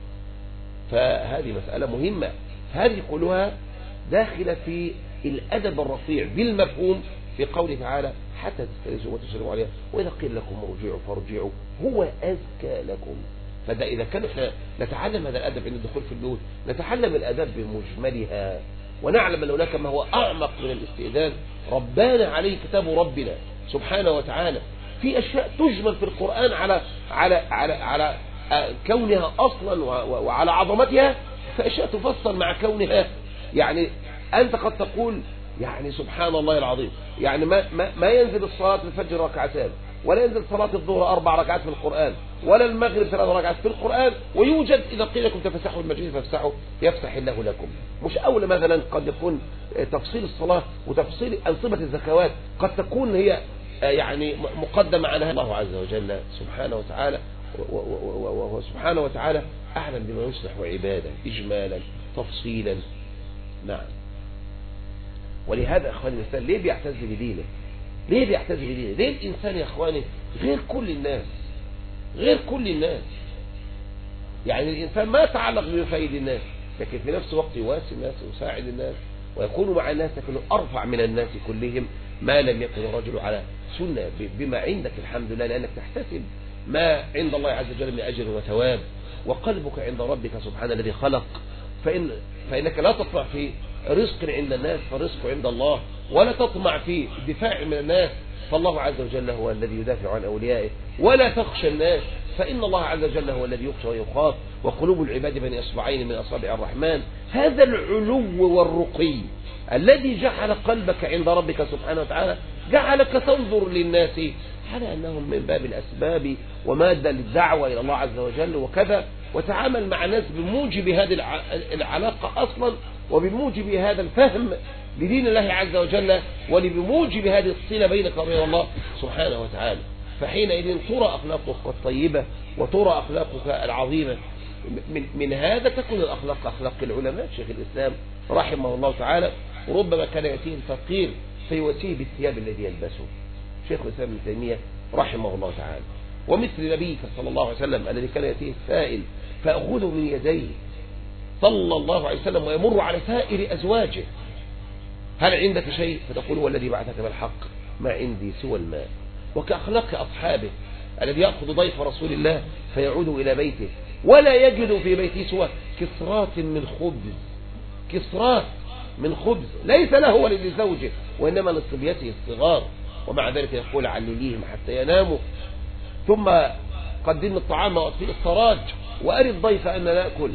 فهذه مسألة مهمة، هذه كلها داخلة في الأدب الرفيع بالمفهوم في قوله تعالى حتى تستأنسوا وتسلموا عليها وإذا قيل لكم ارجعوا فارجعوا هو أزكى لكم. فده إذا كان احنا نتعلم هذا الأدب عند الدخول في البيوت، نتعلم الأدب بمجملها، ونعلم أن هناك ما هو أعمق من الاستئذان ربنا عليه كتاب ربنا سبحانه وتعالى. في أشياء تجمل في القرآن على كونها أصلا وعلى عظمتها، فأشياء تفصل مع كونها. يعني أنت قد تقول يعني سبحان الله العظيم، يعني ما ينزل الصلاة الفجر ركعتان، ولا ينزل صلاة الظهر 4 ركعات في القرآن، ولا المغرب 3 ركعات في القرآن، ويوجد إذا قيل لكم تفسحوا المجلس فافسحوا يفسح الله لكم. مش أول مثلا قد يكون تفصيل الصلاة وتفصيل أنصبة الزكوات قد تكون هي يعني مقدمة على الله عز وجل سبحانه وتعالى، وهو سبحانه وتعالى أعلم بما يصلح عباده إجمالا تفصيلا. نعم. ولهذا أخواني الإنسان ليه بيعتز بدينه؟ ليه بيعتز بدينه؟ ليه الإنسان يا أخواني غير كل الناس، غير كل الناس؟ يعني الإنسان ما يتعلق بمفايد الناس، لكن في نفس الوقت يواسي الناس ويساعد الناس ويكون مع الناس، لكنه أرفع من الناس كلهم ما لم يكن الرجل على سنة بما عندك الحمد لله، لأنك تحتسب ما عند الله عز وجل من أجر وثواب، وقلبك عند ربك سبحانه الذي خلق. فإنك لا تطمع في رزق عند الناس، فالرزق عند الله، ولا تطمع في دفاع من الناس، فالله عز وجل هو الذي يدافع عن أوليائه. ولا تخشى الناس، فإن الله عز وجل هو الذي يخشى ويخاف، وقلوب العباد بين إصبعين من أصابع الرحمن. هذا العلو والرقي الذي جعل قلبك عند ربك سبحانه وتعالى جعلك تنظر للناس على أنهم من باب الأسباب ومادة للدعوة إلى الله عز وجل وكذا، وتعامل مع الناس بموجب هذه العلاقة أصلا، وبموجب هذا الفهم لدين الله عز وجل، وبموجب هذه الصلة بينك وبين الله سبحانه وتعالى. فحينئذ ترى أخلاقك الطيبة وترى أخلاقك العظيمة. من هذا تكون الأخلاق أخلاق العلماء. شيخ الإسلام رحمه الله تعالى ربما كان يأتيه الفقير فيواسيه بالثياب الذي يلبسه، شيخ الإسلام ابن تيمية رحمه الله تعالى. ومثل نبيك صلى الله عليه وسلم الذي كان يأتيه السائل فأخذه من يديه صلى الله عليه وسلم ويمر على سائر أزواجه، هل عندك شيء؟ فتقول والذي بعثك بالحق ما عندي سوى الماء. وكأخلاق أصحابه الذي يأخذ ضيف رسول الله فيعود إلى بيته ولا يجد في بيته سوى كسرات من خبز، كسرات من خبز ليس له ولزوجه وإنما لصبيته الصغار، ومع ذلك يقول علليهم حتى يناموا، ثم قدم الطعام وأطفئ السراج وأري الضيف أن نأكل،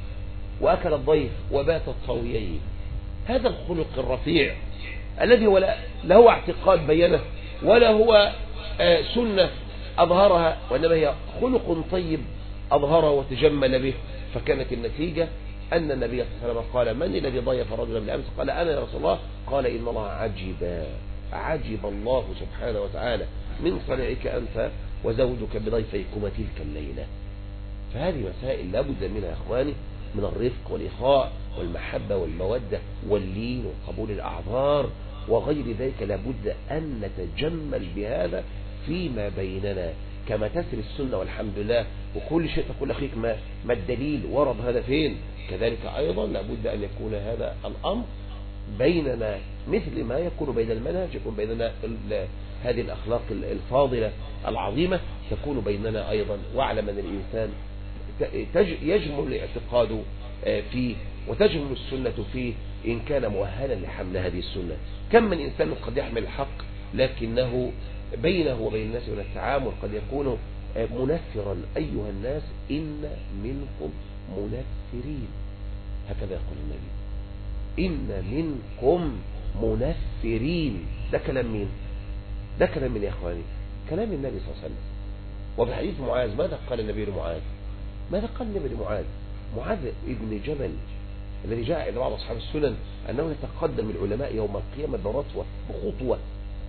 وأكل الضيف وبات الطويين. هذا الخلق الرفيع الذي له اعتقاد بينه ولا هو سنة أظهرها، وإنما هي خلق طيب أظهره وتجمل به. فكانت النتيجة أن النبي صلى الله عليه وسلم قال من الذي ضيف رجلا بالأمس؟ قال أنا يا رسول الله. قال إن الله عجب الله سبحانه وتعالى من صنيعك أنت وزوجك بضيفيكما تلك الليلة. فهذه مسائل لابد منها يا أخواني، من الرفق والإخاء والمحبة والمودة واللين وقبول الأعذار وغير ذلك. لابد أن نتجمل بهذا فيما بيننا كما تسري السنة والحمد لله. وكل شيء تقول أخيك ما الدليل ورد هذا فين، كذلك أيضا لابد أن يكون هذا الأمر بيننا مثل ما يكون بين المنهج، يكون بيننا هذه الأخلاق الفاضلة العظيمة تكون بيننا أيضا. واعلم أن الإنسان يجمل الاعتقاد فيه وتجمل السنة فيه إن كان مؤهلا لحمل هذه السنة. كم من إنسان قد يحمل الحق لكنه بينه وبين الناس من التعامل قد يكون منفرا. أيها الناس إن منكم منفرين، هكذا يقول النبي، إن منكم منفرين. ده كلام مين؟ ده كلام من يا أخواني؟ كلام النبي صلى الله عليه وسلم. وفي حديث معاذ ماذا قال النبي لمعاذ؟ ماذا قال النبي لمعاذ؟ معاذ ابن جبل الذي جاء إلى بعض أصحاب السنن أنه يتقدم العلماء يوم القيامة برتوة بخطوة،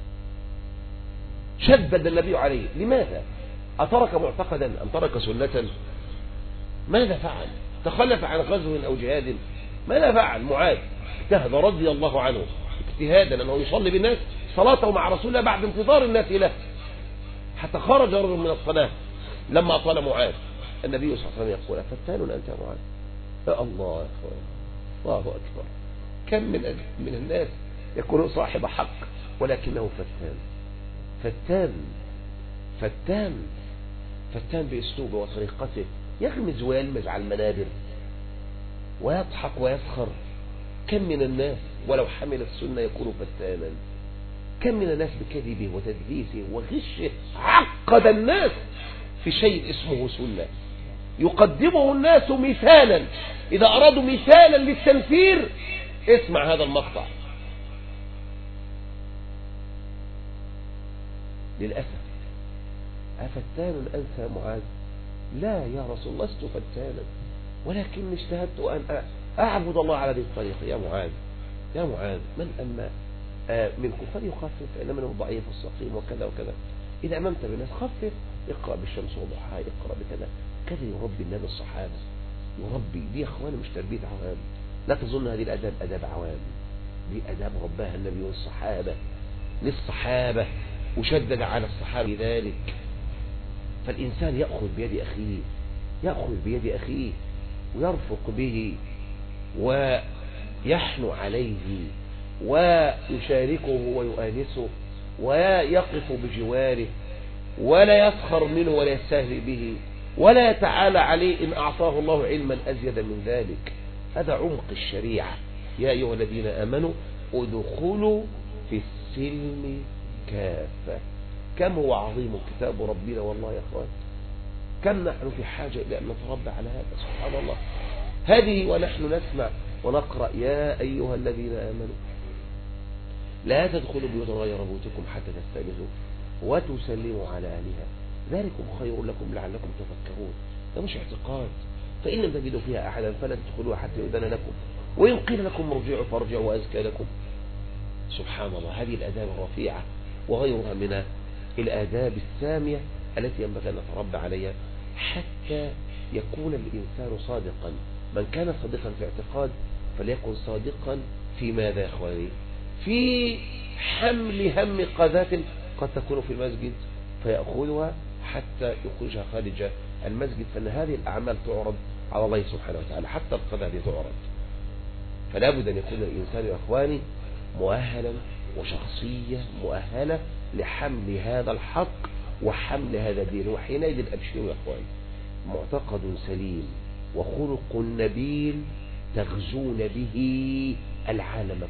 شدد النبي عليه. لماذا؟ أترك معتقدا أم ترك سنة؟ ماذا فعل؟ تخلف عن غزو أو جهاد؟ ماذا فعل معاذ؟ اجتهد رضي الله عنه اجتهادا أنه يصلي بالناس صلاته مع رسول الله بعد انتظار الناس له حتى خرج رجل من الصلاة. لما أطال معاذ النبي صلى الله عليه وسلم يقول فتان أنت يا معاذ؟ يا الله يا أخوان، الله أكبر. كم من الناس يكون صاحب حق ولكنه فتان بأسلوبه وطريقته، يغمز ويلمز على المنابر ويضحك ويسخر. كم من الناس ولو حمل السنة يكون فتانا. كم من الناس بكذبه وتدليسه وغشه عقد الناس في شيء اسمه سنة يقدمه الناس مثالا. إذا أرادوا مثالا للتنفير اسمع هذا المقطع. للأسف أفتان أنت معاذ؟ لا يا رسول الله لست فتانا، ولكن اجتهدت أن أعبد الله على هذه الطريقة. يا معاذ من أما منكم فليخفف فإن منه ضعيف السقيم وكذا وكذا. إذا أممت بالناس خفف، اقرأ بالشمس وضحاها، اقرأ بكذا. كذا يربي النبي الصحابة، يربي. دي أخواني مش تربية عوام، لا تظن هذه الأداب أداب عوام، دي أداب رباها النبي والصحابة للصحابة وشدد على الصحابة ذلك. فالإنسان يأخذ بيد أخيه ويرفق به ويحنو عليه ويشاركه ويؤانسه ويقف بجواره ولا يسخر منه ولا يستهزئ به ولا يتعالى عليه إن أعطاه الله علما أزيد من ذلك. هذا عمق الشريعة. يا أيها الذين آمنوا ادخلوا في السلم كافة. كم هو عظيم كتاب ربنا والله يا أخوان، كم نحن في حاجة إلى أن نتربى على هذا. سبحان الله. هذه ونحن نسمع ونقرأ يا أيها الذين آمنوا لا تدخلوا بيوتا غير بيوتكم حتى تستأنسوا وتسلموا على أهلها ذلكم خير لكم لعلكم تفكرون. ده مش اعتقاد. فإن لم تجدوا فيها أحدا فلا تدخلوها حتى يؤذن لكم وإن قيل لكم ارجعوا فارجعوا وأزكى لكم. سبحان الله. هذه الآداب الرفيعة وغيرها من الآداب السامية التي ينبغي أن نتربى عليها حتى يكون الإنسان صادقا. من كان صادقا في اعتقاد فليكن صادقا في ماذا يا أخواني؟ في حمل هم قذاة قد تكون في المسجد فيأخذها حتى يخرجها خارج المسجد. فإن هذه الأعمال تعرض على الله سبحانه وتعالى، حتى القذاة هذه تعرض. فلا بد أن يكون الإنسان يا أخواني مؤهلا وشخصية مؤهلة لحمل هذا الحق وحمل هذا الدين. وحينئذ أبشروا يا أخواني، معتقد سليم وخلق نبيل تغزون به العالم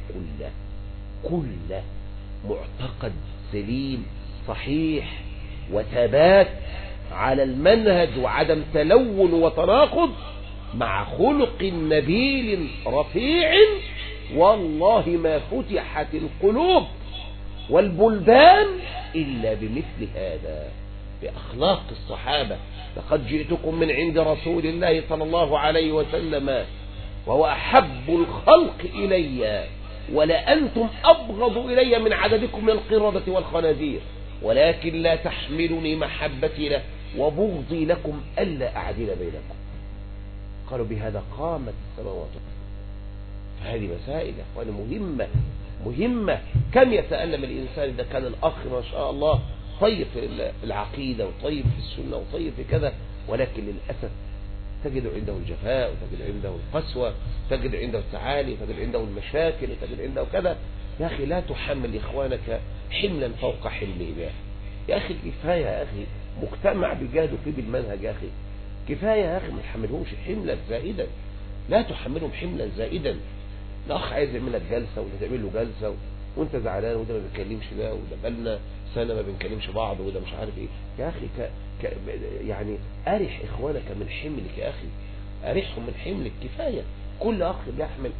كله. معتقد سليم صحيح وثبات على المنهج وعدم تلون وتناقض مع خلق نبيل رفيع. والله ما فتحت القلوب والبلدان إلا بمثل هذا، بأخلاق الصحابة. لقد جئتكم من عند رسول الله صلى الله عليه وسلم وهو أحب الخلق إلي ولأنتم أبغض إلي من عددكم من القردة والخنازير، ولكن لا تحملني محبتي له وبغضي لكم ألا أعدل بينكم. قالوا بهذا قامت السماوات. فهذه مسائل يا أخواني مهمة. كم يتألم الإنسان إذا كان الأخ ما شاء الله طيب في العقيدة وطيب في السنة وطيب في كذا، ولكن للأسف تجد عنده الجفاء وتجد عنده القسوة، تجد عنده التعالي، تجد عنده المشاكل، وتجد عنده كذا. يا أخي لا تحمل إخوانك حملا فوق حملهم. يا أخي كفاية يا أخي، مجتمع بيجاهدوا فيه بالمنهج يا أخي، كفاية يا أخي ما تحملهمش حملا زائدا. لا تحملهم حملا زائدا. الأخ عايز يعمل لك جلسة وانت تعمل له جلسة وانت زعلان وده ما بيتكلمش ده، وده بقالنا سنة ما بنكلمش بعض، وده مش عارف ايه. يا أخي يعني أرح إخوانك من حملك يا أخي، أرحهم من حملك. كفاية كل أخ بيحمل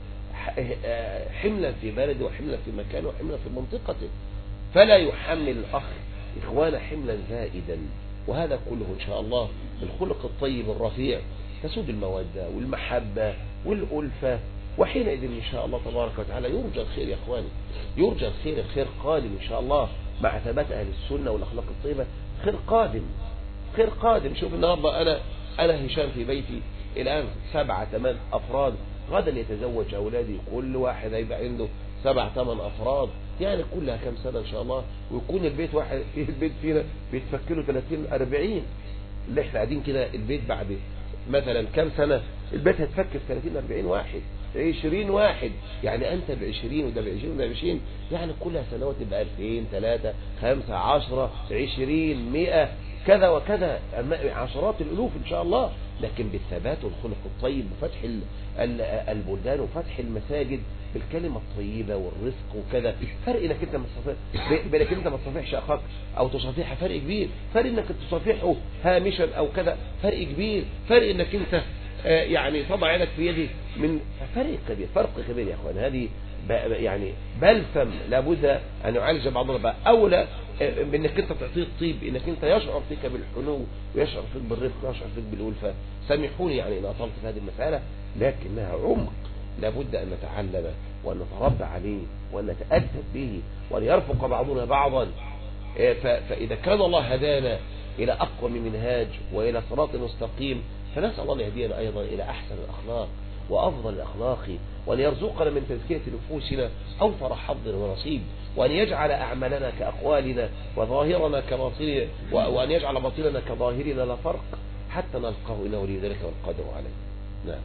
حملا في بلده وحملا في مكانه وحملا في منطقته، فلا يحمل الأخ إخوان حملا زائدا. وهذا كله إن شاء الله بالخلق الطيب الرفيع تسود المودة والمحبة والألفة، وحينئذ إن شاء الله تبارك وتعالى يرجى الخير يا إخواني، يرجى الخير، الخير قادم إن شاء الله مع ثبات أهل السنة والأخلاق الطيبة. خير قادم، خير قادم. شوف النهاردة أنا هشام في بيتي الآن 7-8 أفراد، غدا يتزوج أولادي كل واحد هيبقى عنده 7-8 أفراد، يعني كلها كم سنة إن شاء الله، ويكون البيت واحد في البيت فينا بيتفكله 30-40. اللي احنا قاعدين كده البيت بعد مثلا كم سنة البيت هتفك في 30-40 واحد، 20 واحد، يعني أنت ب20 وده ب20 وده ب20، يعني كلها سنوات تبقى 2000 3 5 10 20 100 كذا وكذا، عشرات الألوف إن شاء الله. لكن بالثبات والخلق الطيب وفتح البلدان وفتح المساجد بالكلمة الطيبة والرزق وكذا. فرق انك انت بينك انت ما تصافحش اخاك او تصافحها فرق كبير، فرق انك تصافحه هامشا او كذا فرق كبير، فرق انك انت يعني تضع يدك في يدي من فرق كبير، فرق كبير يا اخوان. هذه يعني بلسم لابد ان يعالج بعضنا بقى اولى بانك انت تعطيه الطيب، انك انت يشعر فيك بالحنو ويشعر فيك بالرفق ويشعر فيك بالألفة. سامحوني يعني ان اطلت في هذه المسألة، لكنها عمق لابد ان نتعلم وان نتربى عليه وان نتأدب به وان يرفق بعضنا بعضا. فاذا كان الله هدانا الى اقوى منهاج والى صراط مستقيم، فنسأل الله يهدينا ايضا الى احسن الاخلاق وافضل الاخلاق، وان يرزقنا من تزكية نفوسنا اوفر حظ ونصيب، وأن يجعل أعمالنا كأقوالنا وظاهرنا كباطننا، وأن يجعل باطننا كظاهرنا لا فرق حتى نلقاه إنه ولي ذلك والقادر عليه. نعم.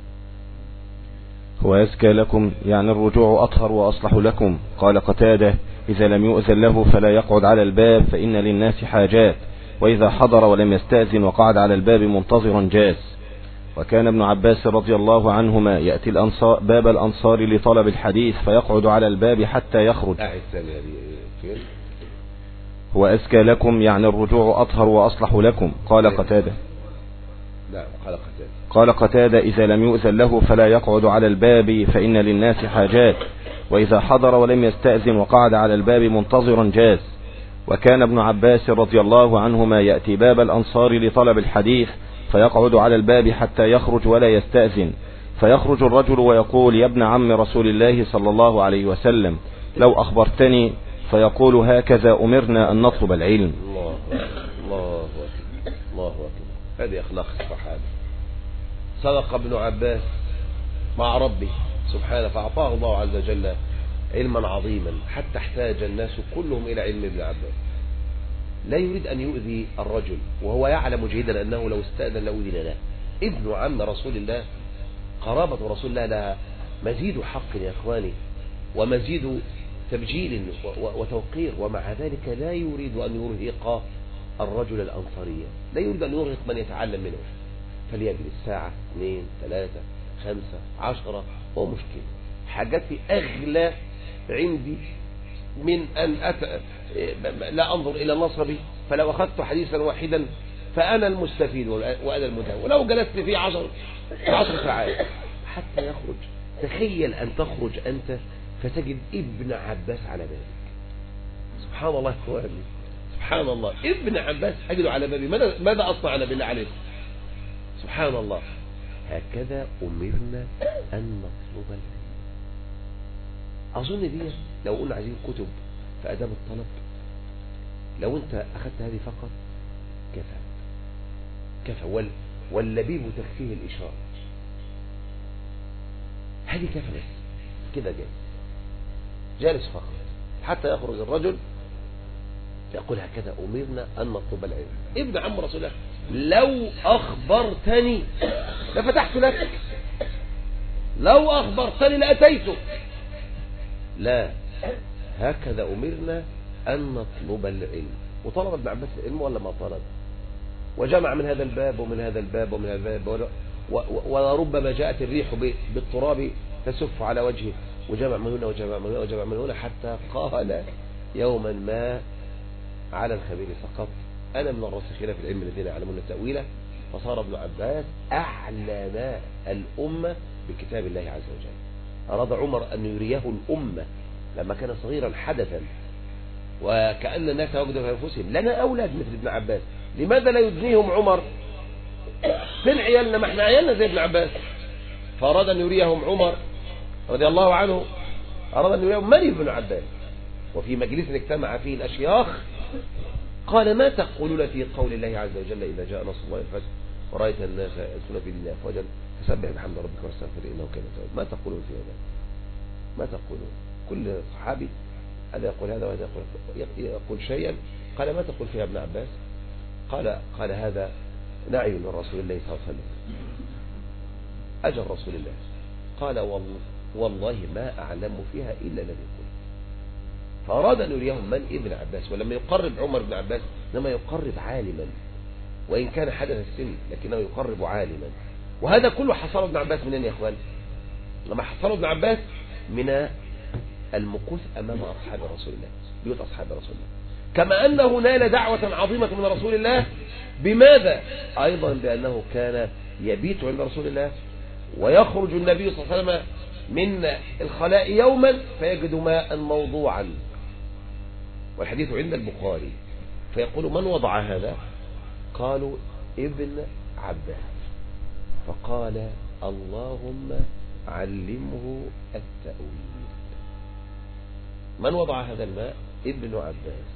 هو يزكى لكم يعني الرجوع أطهر وأصلح لكم. قال قتادة: إذا لم يؤذن له فلا يقعد على الباب فإن للناس حاجات، وإذا حضر ولم يستأذن وقعد على الباب منتظرا جاز. وكان ابن عباس رضي الله عنهما يأتي باب الأنصار لطلب الحديث فيقعد على الباب حتى يخرج. هو أزكى لكم يعني الرجوع أطهر وأصلح لكم. قال قتادة: قال قتادة: إذا لم يؤذن له فلا يقعد على الباب فإن للناس حاجات، وإذا حضر ولم يستأذن وقعد على الباب منتظرا جاز. وكان ابن عباس رضي الله عنهما يأتي باب الأنصار لطلب الحديث فيقعد على الباب حتى يخرج ولا يستأذن، فيخرج الرجل ويقول: يا ابن عم رسول الله صلى الله عليه وسلم لو أخبرتني، فيقول: هكذا أمرنا أن نطلب العلم. الله أكبر. هذه أخلاق الصحابة. صدق ابن عباس مع ربه سبحانه، فأعطاه الله عز وجل علما عظيما حتى احتاج الناس كلهم إلى علم ابن عباس. لا يريد أن يؤذي الرجل وهو يعلم جيدا أنه لو استأذن لأذن له. ابن عم رسول الله، قرابة رسول الله لها مزيد حق يا إخواني ومزيد تبجيل وتوقير، ومع ذلك لا يريد أن يرهق الرجل الأنصارية، لا يريد أن يرهق من يتعلم منه، فليجلس ساعة 2 3 5 10 هو مشكلة. حاجتي أغلى عندي من أن لا أنظر إلى نصبي، فلو أخذت حديثا واحدا فأنا المستفيد وأنا المدعو، ولو جلست فيه 10 ساعات حتى يخرج. تخيل أن تخرج أنت فتجد ابن عباس على بابك. سبحان الله يا إخواني، سبحان الله. ابن عباس أجده على بابي، ماذا أصنع أنا بالله عليه؟ سبحان الله. هكذا أمرنا أن نطلب العلم. أظن دي لو قلنا عايزين كتب في آداب الطلب، لو أنت أخذت هذه فقط كفى واللبيب تكفيه الإشارة. هذه كفى بس كده جالس فقط حتى يخرج الرجل يقول: هكذا أمرنا أن نطلب العلم. ابن عم رسول الله لو أخبرتني لفتحت لك، لو أخبرتني لأتيتك. لا، هكذا أمرنا أن نطلب العلم. وطلب ابن عباس العلم ولا ما طلب؟ وجمع من هذا الباب ومن هذا الباب ومن هذا الباب، ولربما جاءت الريح بالتراب تسف على وجهه وجمع من هنا وجمع من هنا وجمع من هنا، حتى قال يوما ما على الخبير سقط، أنا من الراسخين في العلم الذين يعلمون التأويل. فصار ابن عباس أعلم الأمة بكتاب الله عز وجل. أراد عمر أن يريه الأمة لما كان صغيرا حدثا، وكأن الناس وجدوا في أنفسهم لنا أولاد مثل ابن عباس، لماذا لا يدنيهم عمر؟ فين عيالنا؟ ما احنا عيالنا زي ابن عباس. فأراد أن يريهم عمر رضي الله عنه، أراد أن يريهم من ابن عباس. وفي مجلس اجتمع فيه الأشياخ قال ما تقولون في قول الله عز وجل إذا جاء نصر الله والفتح ورأيت الناس يدخلون في دين أفواجا فسبح بحمد ربك واستغفر إنه كان توابا. ما تقولون في هذا؟ ما تقولون؟ كل صحابي هذا يقول هذا وهذا يقول شيئا. قال ما تقول فيها ابن عباس؟ قال هذا نعي من رسول الله صلى الله عليه وسلم، أجل رسول الله. قال والله ما أعلم فيها إلا الذي قلت. فأراد أن يريهم من ابن عباس. ولما يقرب عمر بن عباس لما يقرب عالما، وإن كان حدث السن لكنه يقرب عالما. وهذا كله حصله ابن عباس منين يا أخوان؟ لما حصله ابن عباس من المكوث أمام أصحاب رسول الله، بيوت أصحاب رسول الله، كما أنه نال دعوة عظيمة من رسول الله. بماذا؟ أيضا بأنه كان يبيت عند رسول الله، ويخرج النبي صلى الله عليه وسلم من الخلاء يوما فيجد ماء موضوعا، والحديث عند البخاري، فيقول من وضع هذا؟ قالوا ابن عباس. فقال اللهم علمه التأويل. من وضع هذا الماء؟ ابن عباس.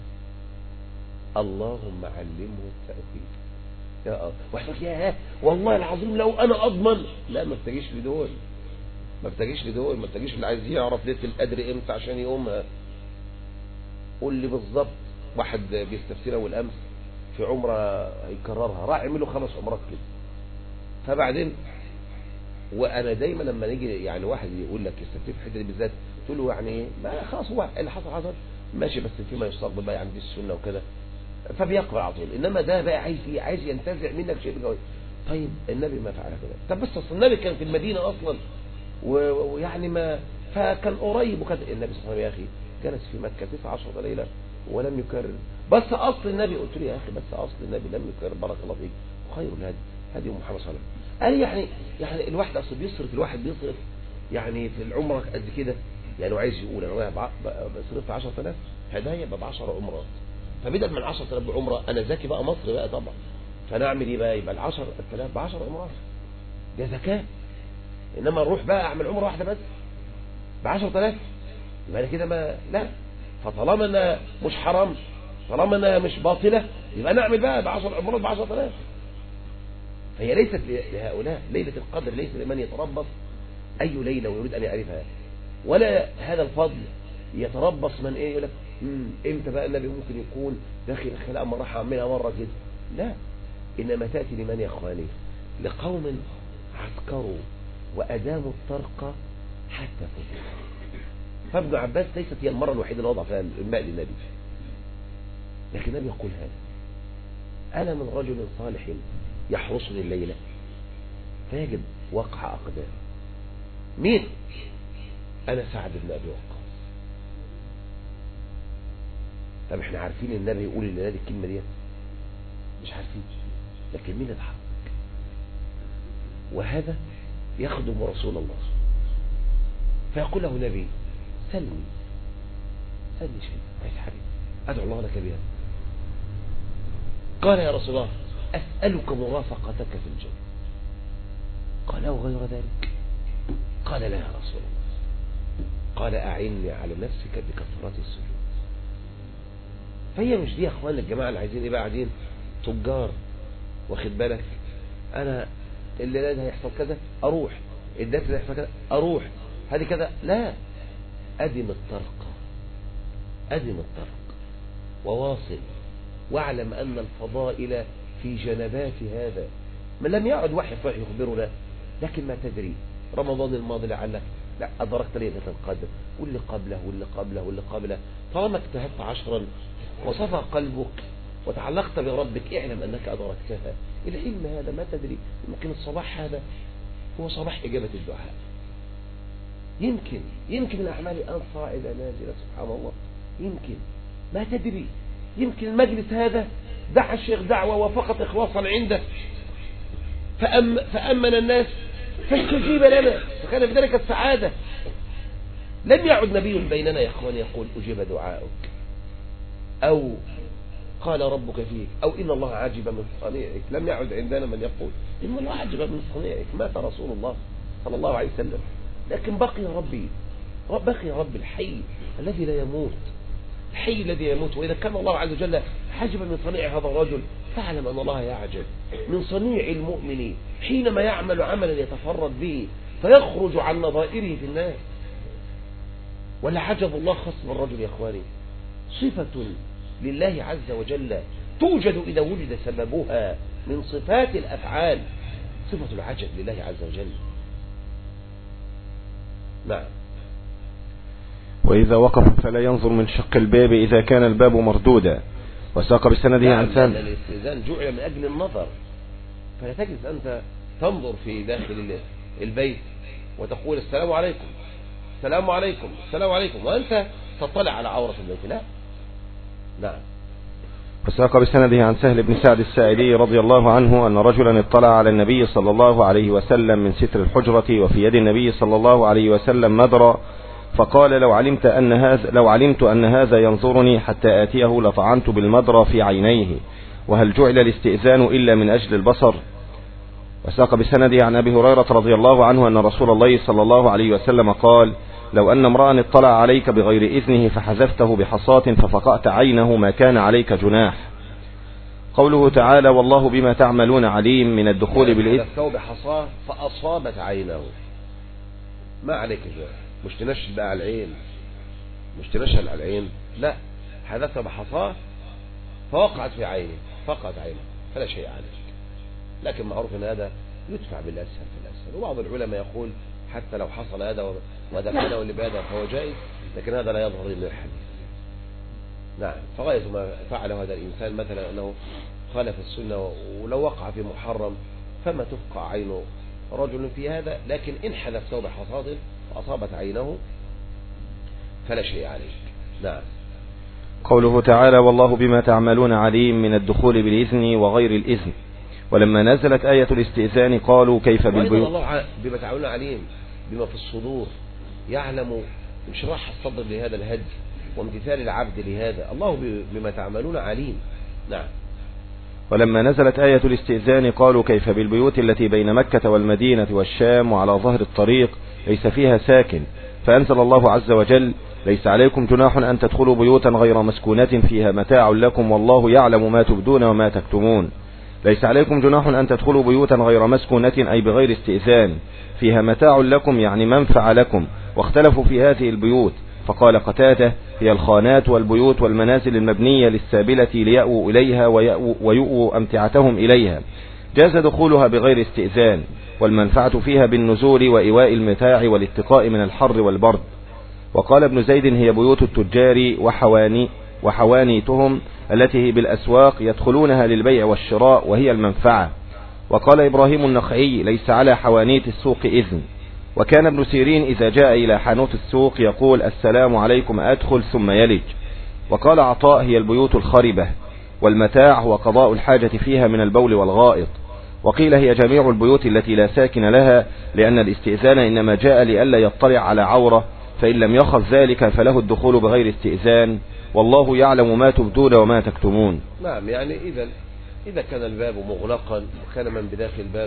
اللهم علمه التأويل. يا الله، واحد يا والله العظيم لو انا اضمن. لا، ما بتجيش لدول، ما بتجيش لدول، ما بتجيش اللي عايز يعرف ليله القدر امتى عشان يقومها. قول لي بالظبط. واحد بيستفتينا والامس في عمره هيكررها، راح يعمل له 5 عمرات كده. فبعدين وانا دايما لما نيجي يعني واحد يقول لك يستفتي في الحته دي بالذات، تقول له يعني ايه؟ ما خلاص هو اللي حصل ماشي، بس فيما يستقبل بقى عند السنه وكده، فبيقبل على طول. انما ده بقى عايز ينتزع منك شيء بجوي. طيب النبي ما فعل كده. طب بس اصل النبي كان في المدينه اصلا ويعني ما فكان قريب، وكان النبي صلى الله عليه وسلم يا اخي جلس في مكه 19 ليله ولم يكرر. بس اصل النبي، قلت له يا اخي بس اصل النبي لم يكرر، بارك الله فيك، وخير الهدي هدي محمد صلى الله عليه وسلم. قال يعني الواحد اصل بيصرف، الواحد بيصرف يعني في العمره قد كده، يعني وعايز يقول انا صرفت 10,000 هدايا ب 10 عمرات، فبدل من 10,000 بعمره انا ذكي بقى مصري بقى طبعا، فانا اعمل ايه بقى؟ يبقى ال 10,000 ب 10 عمرات، ده ذكاء. انما اروح بقى اعمل عمره واحده بس ب 10,000، يبقى انا كده ما لا. فطالما انها مش حرام، طالما انها مش باطله، يبقى نعمل بقى ب 10 عمرات ب 10,000. فهي ليست لهؤلاء ليله القدر، ليس لمن يتربص اي ليله ويريد ان يعرفها، ولا هذا الفضل يتربص من ايه يقول لك امتى بقى النبي ممكن يكون داخل الخلاء اما راح اعملها مره كده. لا، انما تاتي لمن يا اخواني؟ لقوم عسكروا واداموا الطرق حتى فتح. فابن عباس ليست هي المره الوحيده اللي وضع فيها الماء للنبي، لكن النبي يقول هذا: انا من رجل صالح يحرسني الليله فيجب وقع اقدام. مين؟ انا سعد بن ابي وقاص. طب احنا عارفين النبي يقول للنادي الكلمه دي؟ مش عارفين، لكن مين يضحك؟ وهذا يخدم رسول الله، فيقول له نبي سلني شيء عايز حبيبي ادعو الله لك بها. قال يا رسول الله اسالك مرافقتك في الجنه. قال او غير ذلك؟ قال لا يا رسول الله. قال اعني على نفسك بكثرة السجود. فهي مش دي يا اخوان الجماعه اللي عايزين ايه بقى؟ قاعدين تجار، واخد بالك؟ انا الليله ده هيحصل كذا اروح، الدرس ده هيحصل كذا اروح، هذه كذا. لا، ادم الطرق، ادم الطرق وواصل، واعلم ان الفضائل في جنبات هذا. من لم يعد وحي يخبرنا، لكن ما تدري رمضان الماضي لعلك لا أدركت ليلة القدر، واللي قبله واللي قبله واللي قبله. طالما اجتهدت 10 وصفى قلبك وتعلقت بربك، اعلم أنك أدركتها. العلم هذا ما تدري، يمكن الصباح هذا هو صباح إجابة الدعاء، يمكن الأعمال الآن صاعدة نازلة سبحان الله، يمكن ما تدري، يمكن المجلس هذا دعا الشيخ دعوة وفقط إخلاصا عنده فأمن الناس فاستجيب لنا، فكان في ذلك السعادة. لم يعد نبي بيننا يا أخوان يقول أجيب دعاؤك، أو قال ربك فيك، أو إن الله عجب من صنيعك. لم يعد عندنا من يقول إن الله عجب من صنيعك. مات رسول الله صلى الله عليه وسلم، لكن بقي ربي الحي الذي لا يموت، الحي الذي يموت. وإذا كان الله عز وجل حجب من صنيع هذا الرجل، فاعلم أن الله يعجب من صنيع المؤمن حينما يعمل عملا يتفرد به فيخرج عن نظائره في الناس. ولا عجب الله خاص بالرجل يا أخواني، صفة لله عز وجل توجد إذا وجد سببها من صفات الأفعال، صفة العجب لله عز وجل. نعم. وإذا وقف فلا ينظر من شق الباب إذا كان الباب مردودا. وساق بسنده عن سالم. الاستئذان جعل من أجل النظر، فلا تجلس أنت تنظر في داخل البيت وتقول السلام عليكم السلام عليكم السلام عليكم وأنت تطلع على عورة البيت. لا. نعم. وساق بسنده عن سهل بن سعد الساعدي رضي الله عنه أن رجلا اطلع على النبي صلى الله عليه وسلم من ستر الحجرة وفي يد النبي صلى الله عليه وسلم مدرى، فقال لو علمت أن هذا ينظرني حتى آتيه لطعنت بالمدرى في عينيه، وهل جعل الاستئذان إلا من أجل البصر؟ وساق بسنده عن أبي هريرة رضي الله عنه أن رسول الله صلى الله عليه وسلم قال لو أن امرأ اطلع عليك بغير إذنه فحذفته بحصاة ففقأت عينه ما كان عليك جناح. قوله تعالى والله بما تعملون عليم من الدخول بالإذن. حذفته بحصاة فأصابت عينه ما عليك جناح. مش تنشل بقى على العين، مش تنشل على العين، لا، حذفته بحصاة فوقعت في عينه فقعت عينه فلا شيء عليك. لكن معروف أن هذا يدفع بالأسهل فالأسهل. وبعض العلماء يقول حتى لو حصل هذا ودفعله لبهذا فهو جائز، لكن هذا لا يظهر من الحديث. نعم. فغاية ما فعله هذا الإنسان مثلا أنه خالف السنة، ولو وقع في محرم فما تفقع عين رجل في هذا، لكن إن حذفته بحصاة فأصابت عينه فلا شيء عليك. نعم. قوله تعالى والله بما تعملون عليم من الدخول بالإذن وغير الإذن. ولما نزلت آية الاستئذان قالوا كيف بالبيوت. الله بما تعملون عليم بما في الصدور، يعلم انشراح الصدر لهذا الهدي وامتثال العبد لهذا. الله بما تعملون عليم. نعم. ولما نزلت آية الاستئذان قالوا كيف بالبيوت التي بين مكة والمدينة والشام وعلى ظهر الطريق ليس فيها ساكن، فأنزل الله عز وجل ليس عليكم جناح أن تدخلوا بيوتا غير مسكونة فيها متاع لكم والله يعلم ما تبدون وما تكتمون. ليس عليكم جناح أن تدخلوا بيوتا غير مسكونة أي بغير استئذان فيها متاع لكم يعني منفع لكم. واختلفوا في هذه البيوت، فقال قتادة هي الخانات والبيوت والمنازل المبنية للسابلة ليأووا إليها ويؤووا أمتعتهم إليها، جاز دخولها بغير استئذان، والمنفعة فيها بالنزول وإيواء المتاع والاتقاء من الحر والبرد. وقال ابن زيد هي بيوت التجار وحوانيتهم التي هي بالأسواق يدخلونها للبيع والشراء وهي المنفعة. وقال إبراهيم النخعي ليس على حوانيت السوق إذن. وكان ابن سيرين إذا جاء إلى حانوت السوق يقول السلام عليكم أدخل ثم يلج. وقال عطاء هي البيوت الخربة، والمتاع هو قضاء الحاجة فيها من البول والغائط. وقيل هي جميع البيوت التي لا ساكن لها، لأن الاستئذان إنما جاء لئلا يطلع على عورة، فإن لم يخف ذلك فله الدخول بغير استئذان، والله يعلم ما تبدون وما تكتمون. نعم. يعني إذا كان الباب مغلقا وكان من بداخل الباب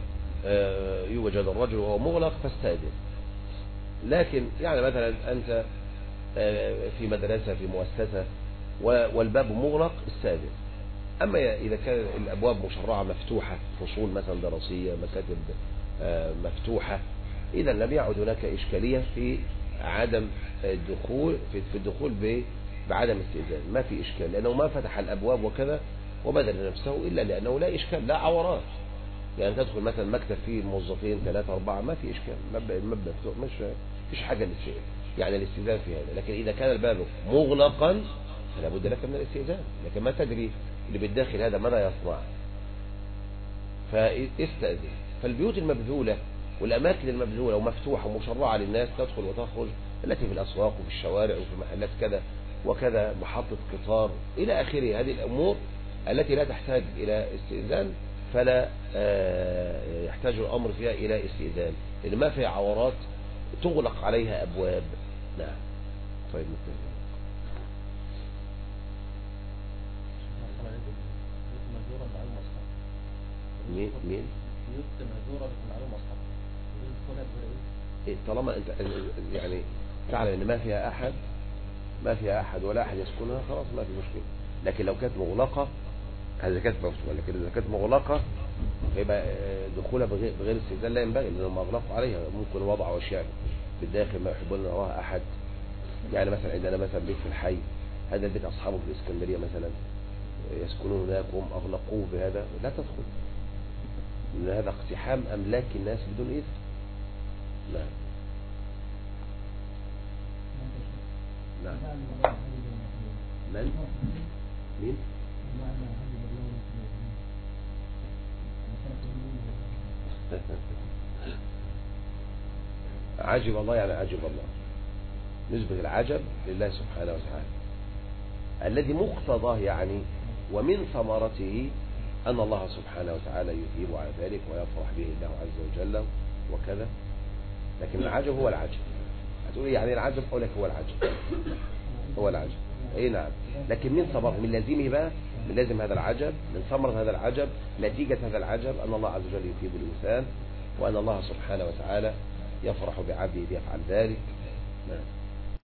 يوجد الرجل وهو مغلق فاستأذن. لكن يعني مثلا أنت في مدرسة في مؤسسة والباب مغلق استأذن. أما إذا كان الأبواب مشرعة مفتوحة، فصول مثلا دراسية، مكاتب مفتوحة، إذا لم يعد هناك إشكالية في عدم الدخول في الدخول بعدم استئذان. ما في إشكال، لأنه ما فتح الأبواب وكذا وبذل نفسه إلا لأنه لا إشكال، لا عورات. يعني تدخل مثلا مكتب فيه موظفين 3 4 ما في إشكال، المبنى مفتوح، مش فيش حاجة للشيء يعني الاستئذان في هذا. لكن إذا كان الباب مغلقا فلا بد لك من الاستئذان، لكن ما تدري اللي بالداخل هذا ماذا يصنع، فاستأذن. فالبيوت المبذولة والأماكن المبذولة ومفتوحة ومشرعة للناس تدخل وتخرج، التي في الأسواق وفي الشوارع وفي محلات كذا وكذا، محطة قطار إلى آخره. هذه الأمور التي لا تحتاج إلى استئذان فلا يحتاج الأمر فيها إلى استئذان، لأن ما فيها عورات تغلق عليها أبواب. نعم. طيب مثل مين طالما انت يعني تعلم ان ما فيها احد ولا احد يسكنها، خلاص ما في مشكله. لكن لو كانت مغلقه، هذا كانت مفتوحه، لكن اذا كانت مغلقه يبقى دخولها بغير استئذان لا ينبغي، لانهم اغلقوا عليها. ممكن وضعوا اشياء بالداخل ما يحبون يراها احد. يعني مثلا عندنا مثلا بيت في الحي، هذا البيت اصحابه في الاسكندريه مثلا يسكنون هناك وهم اغلقوه بهذا، لا تدخل، لأن هذا اقتحام أملاك الناس بدون إذن. نعم. نعم. مين؟ عجب الله، يعني عجب الله. نسبة العجب لله سبحانه وتعالى الذي مقتضاه يعني ومن ثمرته أن الله سبحانه وتعالى يثيب على ذلك ويفرح به الله عز وجل وكذا. لكن العجب هو العجب. هتقول يعني العجب، أقول لك هو العجب. أي نعم. لكن من ثمره، من لازمه بقى، من لازم هذا العجب، من ثمرة هذا العجب، نتيجة هذا العجب أن الله عز وجل يثيب الإنسان، وأن الله سبحانه وتعالى يفرح بعبده يفعل ذلك. نعم.